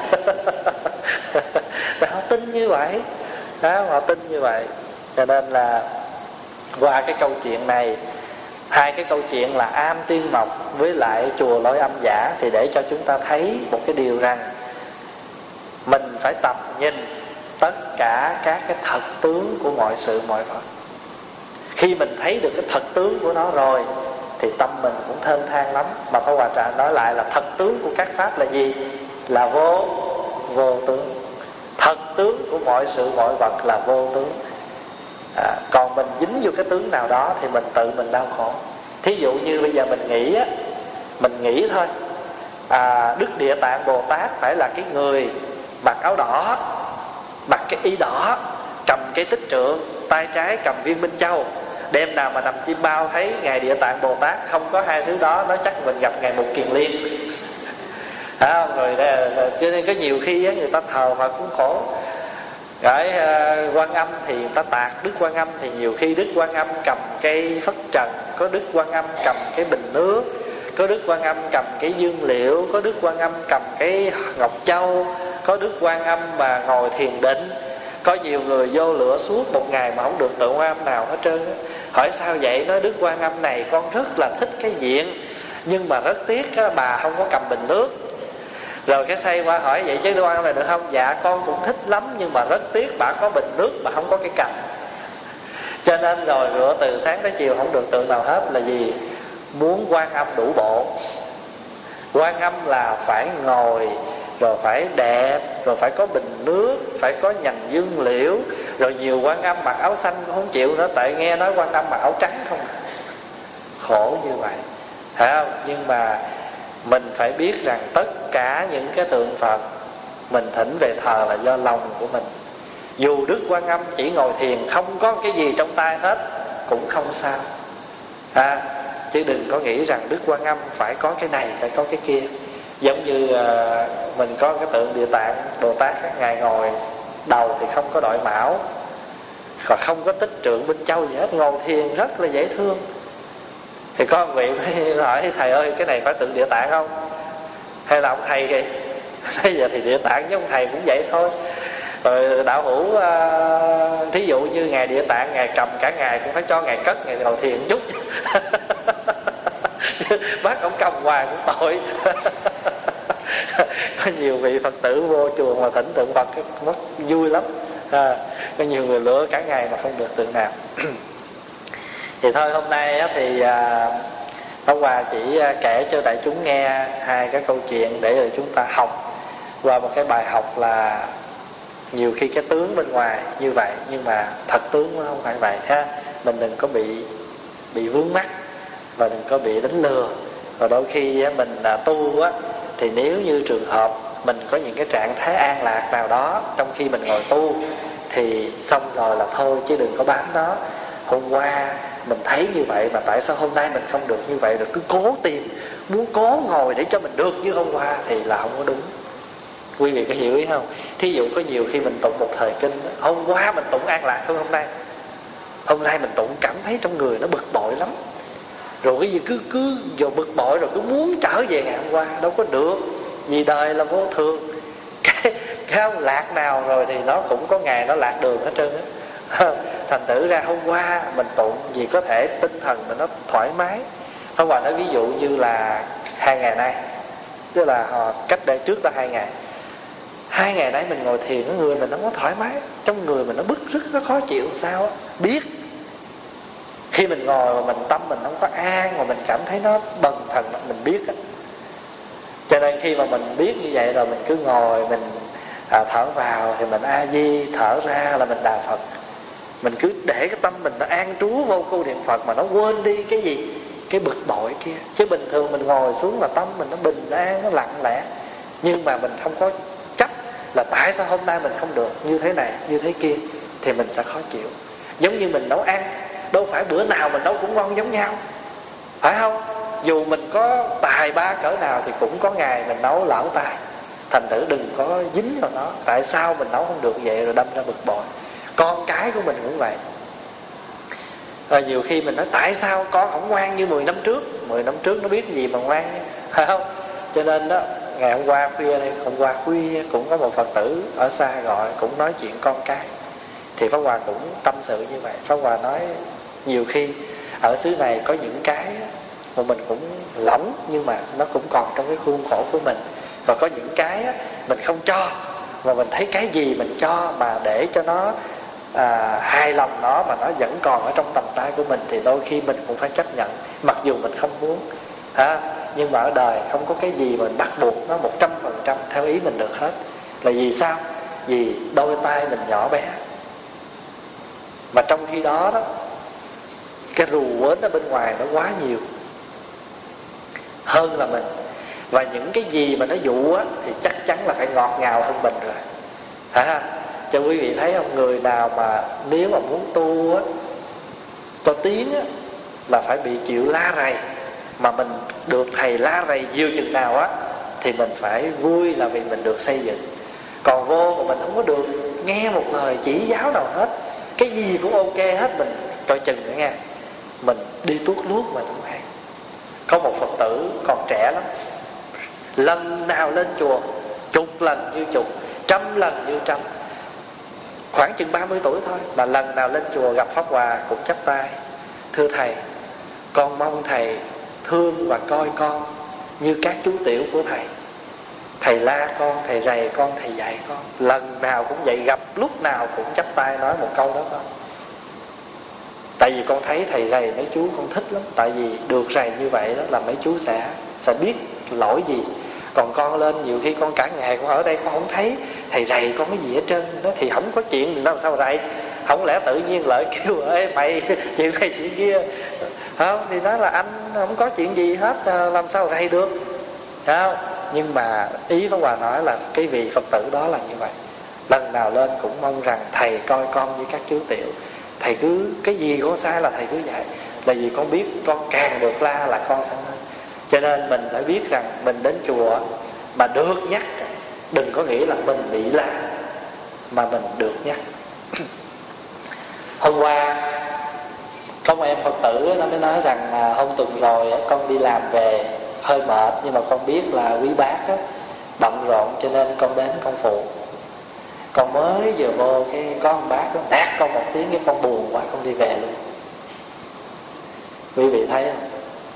Họ tin như vậy đó, họ tin như vậy. Cho nên là qua cái câu chuyện này, hai cái câu chuyện là Am Tiên Mộc với lại chùa Lôi Âm Giả, thì để cho chúng ta thấy một cái điều rằng mình phải tập nhìn tất cả các cái thật tướng của mọi sự mọi vật. Khi mình thấy được cái thật tướng của nó rồi thì tâm mình cũng thênh thang lắm. Mà Pháp Hòa Trà nói lại là thật tướng của các pháp là gì? Là vô tướng. Thật tướng của mọi sự mọi vật là vô tướng. Còn mình dính vô cái tướng nào đó thì mình tự mình đau khổ. Thí dụ như bây giờ mình nghĩ thôi, Đức Địa Tạng Bồ Tát phải là cái người mặc áo đỏ, mặc cái y đỏ, cầm cái tích trượng, tay trái cầm viên minh châu. Đêm nào mà nằm chim bao thấy Ngài Địa Tạng Bồ Tát không có hai thứ đó, nó chắc mình gặp Ngài Mục Kiền Liên. Rồi cho nên có nhiều khi người ta thờ mà cũng khổ. Rồi Quan Âm thì người ta tạc Đức Quan Âm, thì nhiều khi Đức Quan Âm cầm cây phất trần, có Đức Quan Âm cầm cái bình nước, có Đức Quan Âm cầm cái dương liệu, có Đức Quan Âm cầm cái ngọc châu, có Đức Quan Âm mà ngồi thiền định. Có nhiều người vô lửa suốt một ngày mà không được tượng Quan Âm nào hết trơn. Hỏi sao vậy? Nói Đức Quan Âm này con rất là thích cái diện, nhưng mà rất tiếc bà không có cầm bình nước. Rồi cái xây qua hỏi vậy chứ Đức Quan Âm này được không? Dạ con cũng thích lắm, nhưng mà rất tiếc bà có bình nước mà không có cái cành. Cho nên rồi rửa từ sáng tới chiều không được tượng nào hết. Là gì? Muốn Quan Âm đủ bộ. Quan Âm là phải ngồi, rồi phải đẹp, rồi phải có bình nước, phải có nhành dương liễu, Rồi nhiều Quan Âm mặc áo xanh cũng không chịu nữa, tại nghe nói Quan Âm mặc áo trắng không. Khổ như vậy, phải không? Nhưng mà mình phải biết rằng tất cả những cái tượng Phật mình thỉnh về thờ là do lòng của mình. Dù Đức Quan Âm chỉ ngồi thiền, không có cái gì trong tay hết cũng không sao, chứ đừng có nghĩ rằng Đức Quan Âm phải có cái này, phải có cái kia. Giống như mình có cái tượng Địa Tạng Bồ Tát, Ngài ngồi đầu thì không có đội mão, và không có tích trượng Minh Châu gì hết, ngồi thiền rất là dễ thương. Thì có một vị mới hỏi: thầy ơi, cái này phải tượng Địa Tạng không? Hay là ông thầy kìa? Bây giờ thì Địa Tạng với ông thầy cũng vậy thôi. Rồi đạo hữu thí dụ như Ngài Địa Tạng, Ngài cầm cả ngày cũng phải cho Ngài cất, Ngài ngồi thiền chút chứ bác ông cầm hoài cũng tội. Có nhiều vị Phật tử vô chùa mà thỉnh tượng Phật mất vui lắm. Có nhiều người lựa cả ngày mà không được tượng nào. Thì thôi, hôm nay thì Pháp Hòa chỉ kể cho đại chúng nghe hai cái câu chuyện để rồi chúng ta học qua một cái bài học là nhiều khi cái tướng bên ngoài như vậy, nhưng mà thật tướng nó không phải vậy ha. Mình đừng có bị vướng mắc và đừng có bị đánh lừa. Và đôi khi mình tu á, thì nếu như trường hợp mình có những cái trạng thái an lạc nào đó trong khi mình ngồi tu thì xong rồi là thôi, chứ đừng có bám nó. Hôm qua mình thấy như vậy mà tại sao hôm nay mình không được như vậy, rồi cứ cố tìm, muốn cố ngồi để cho mình được như hôm qua thì là không có đúng. Quý vị có hiểu ý không? Thí dụ có nhiều khi mình tụng một thời kinh, hôm qua mình tụng an lạc hơn hôm nay mình tụng cảm thấy trong người nó bực bội lắm, rồi cái gì cứ giờ bực bội rồi cứ muốn trở về ngày hôm qua. Đâu có được, vì đời là vô thường. Cái lạc nào rồi thì nó cũng có ngày nó lạc đường hết trơn á. Thành thử ra hôm qua mình tụng vì có thể tinh thần mình nó thoải mái. Pháp Hòa nói ví dụ như là 2 ngày nay, tức là cách đây trước là 2 ngày. 2 ngày nay mình ngồi thiền, người mình nó có thoải mái, trong người mình nó bức rứt, nó khó chịu sao á. Biết khi mình ngồi mà mình tâm mình không có an, mà mình cảm thấy nó bần thần, mình biết á. Cho nên khi mà mình biết như vậy rồi mình cứ ngồi, mình thở vào thì mình A Di, thở ra là mình đà Phật. Mình cứ để cái tâm mình nó an trú vô câu niệm Phật mà nó quên đi cái gì, cái bực bội kia. Chứ bình thường mình ngồi xuống là tâm mình nó bình an, nó lặng lẽ. Nhưng mà mình không có trách là tại sao hôm nay mình không được như thế này, như thế kia, thì mình sẽ khó chịu. Giống như mình nấu ăn, đâu phải bữa nào mình nấu cũng ngon giống nhau, phải không? Dù mình có tài ba cỡ nào thì cũng có ngày mình nấu lỡ tài. Thành thử đừng có dính vào nó. Tại sao mình nấu không được vậy rồi đâm ra bực bội. Con cái của mình cũng vậy. Rồi nhiều khi mình nói tại sao con không ngoan như 10 năm trước. 10 năm trước nó biết gì mà ngoan, phải không? Cho nên đó, ngày hôm qua khuya đây, hôm qua khuya cũng có một Phật tử ở xa gọi, cũng nói chuyện con cái. Thì Pháp Hòa cũng tâm sự như vậy. Pháp Hòa nói nhiều khi ở xứ này có những cái mà mình cũng lỏng, nhưng mà nó cũng còn trong cái khuôn khổ của mình. Và có những cái mình không cho, mà mình thấy cái gì mình cho mà để cho nó hài lòng nó, mà nó vẫn còn ở trong tầm tay của mình, thì đôi khi mình cũng phải chấp nhận, mặc dù mình không muốn. Nhưng mà ở đời không có cái gì mình bắt buộc nó 100% theo ý mình được hết. Là vì sao? Vì đôi tay mình nhỏ bé, mà trong khi đó đó, cái rù quến ở bên ngoài nó quá nhiều hơn là mình. Và những cái gì mà nó dụ á, thì chắc chắn là phải ngọt ngào hơn mình rồi. Cho quý vị thấy không? Người nào mà nếu mà muốn tu á, to tiếng á, là phải bị chịu la rầy. Mà mình được thầy la rầy nhiều chừng nào á, thì mình phải vui là vì mình được xây dựng. Còn vô mà mình không có được nghe một lời chỉ giáo nào hết, cái gì cũng ok hết, mình coi chừng nữa nghe, mình đi tuốt luốt mà không hay. Có một Phật tử còn trẻ lắm, lần nào lên chùa 10 lần như 10, 100 lần như 100, khoảng chừng 30 tuổi thôi, mà lần nào lên chùa gặp Pháp Hòa cũng chắp tay: thưa thầy, con mong thầy thương và coi con như các chú tiểu của thầy. Thầy la con, thầy rầy con, thầy dạy con. Lần nào cũng vậy, gặp lúc nào cũng chắp tay nói một câu đó thôi. Tại vì con thấy thầy rầy mấy chú con thích lắm. Tại vì được rầy như vậy đó là mấy chú sẽ biết lỗi gì. Còn con lên nhiều khi con cả ngày con ở đây con không thấy thầy rầy con cái gì hết trơn đó, thì không có chuyện làm sao rầy. Không lẽ tự nhiên lợi kêu ê mày chuyện này chuyện kia, không, thì nói là anh không có chuyện gì hết, làm sao rầy được, không. Nhưng mà ý Pháp Hòa nói là cái vị Phật tử đó là như vậy, lần nào lên cũng mong rằng thầy coi con như các chú tiểu, thầy cứ cái gì con sai là thầy cứ dạy, là vì con biết con càng được la là con sẽ lên. Cho nên mình phải biết rằng mình đến chùa mà được nhắc, đừng có nghĩ là mình bị la, mà mình được nhắc. Hôm qua có một em Phật tử nó mới nói rằng hôm tuần rồi con đi làm về hơi mệt, nhưng mà con biết là quý bác bận rộn cho nên con đến con phụ. Con mới vừa vô cái có ông bác đó nạt con một tiếng, cái con buồn quá con đi về luôn. Quý vị thấy không?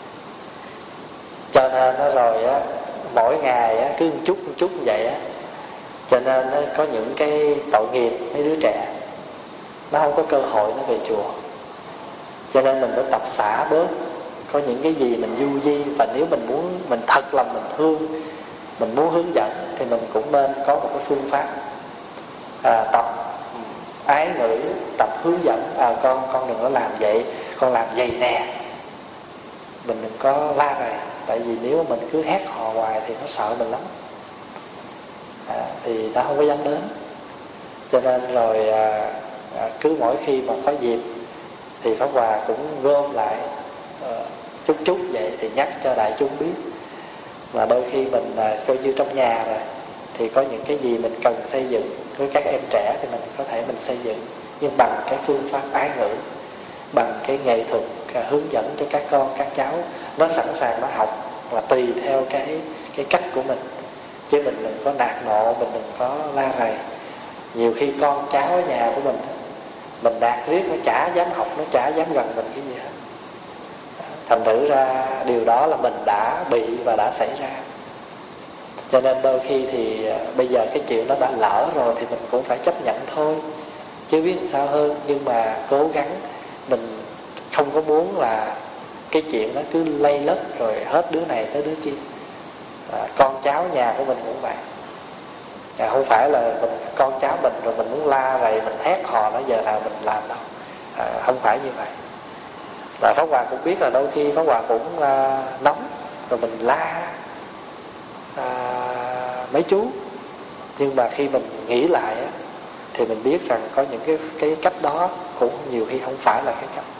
Cho nên nó rồi á, mỗi ngày cứ một chút như vậy á, cho nên có những cái tội nghiệp mấy đứa trẻ nó không có cơ hội nó về chùa. Cho nên mình phải tập xả bớt, có những cái gì mình du di, và nếu mình muốn, mình thật lòng mình thương, mình muốn hướng dẫn thì mình cũng nên có một cái phương pháp tập ái ngữ, tập hướng dẫn. Con đừng có làm vậy, con làm vậy nè, mình đừng có la rầy. Tại vì nếu mình cứ hét hò hoài thì nó sợ mình lắm, thì nó không có dám đến. Cho nên rồi cứ mỗi khi mà có dịp thì Pháp Hòa cũng gom lại chút vậy, thì nhắc cho đại chúng biết. Và đôi khi mình coi như trong nhà rồi thì có những cái gì mình cần xây dựng với các em trẻ thì mình có thể mình xây dựng, nhưng bằng cái phương pháp ái ngữ, bằng cái nghệ thuật hướng dẫn cho các con các cháu nó sẵn sàng nó học, là tùy theo cái cách của mình, chứ mình đừng có nạt nộ, mình đừng có la rầy. Nhiều khi con cháu ở nhà của mình nạt riết nó chả dám học, nó chả dám gần mình cái gì hết. Thành thử ra điều đó là mình đã bị và đã xảy ra. Cho nên đôi khi thì bây giờ cái chuyện nó đã lỡ rồi thì mình cũng phải chấp nhận thôi, chứ biết làm sao hơn. Nhưng mà cố gắng, mình không có muốn là cái chuyện nó cứ lây lất rồi hết đứa này tới đứa kia. Con cháu nhà của mình cũng vậy. Không phải là con cháu mình rồi mình muốn la rầy, mình hét hò nó giờ nào mình làm đâu. Không phải như vậy. Và Pháp Hòa cũng biết là đôi khi Pháp Hòa cũng nóng rồi mình la mấy chú. Nhưng mà khi mình nghĩ lại thì mình biết rằng có những cái cách đó cũng nhiều khi không phải là cái cách.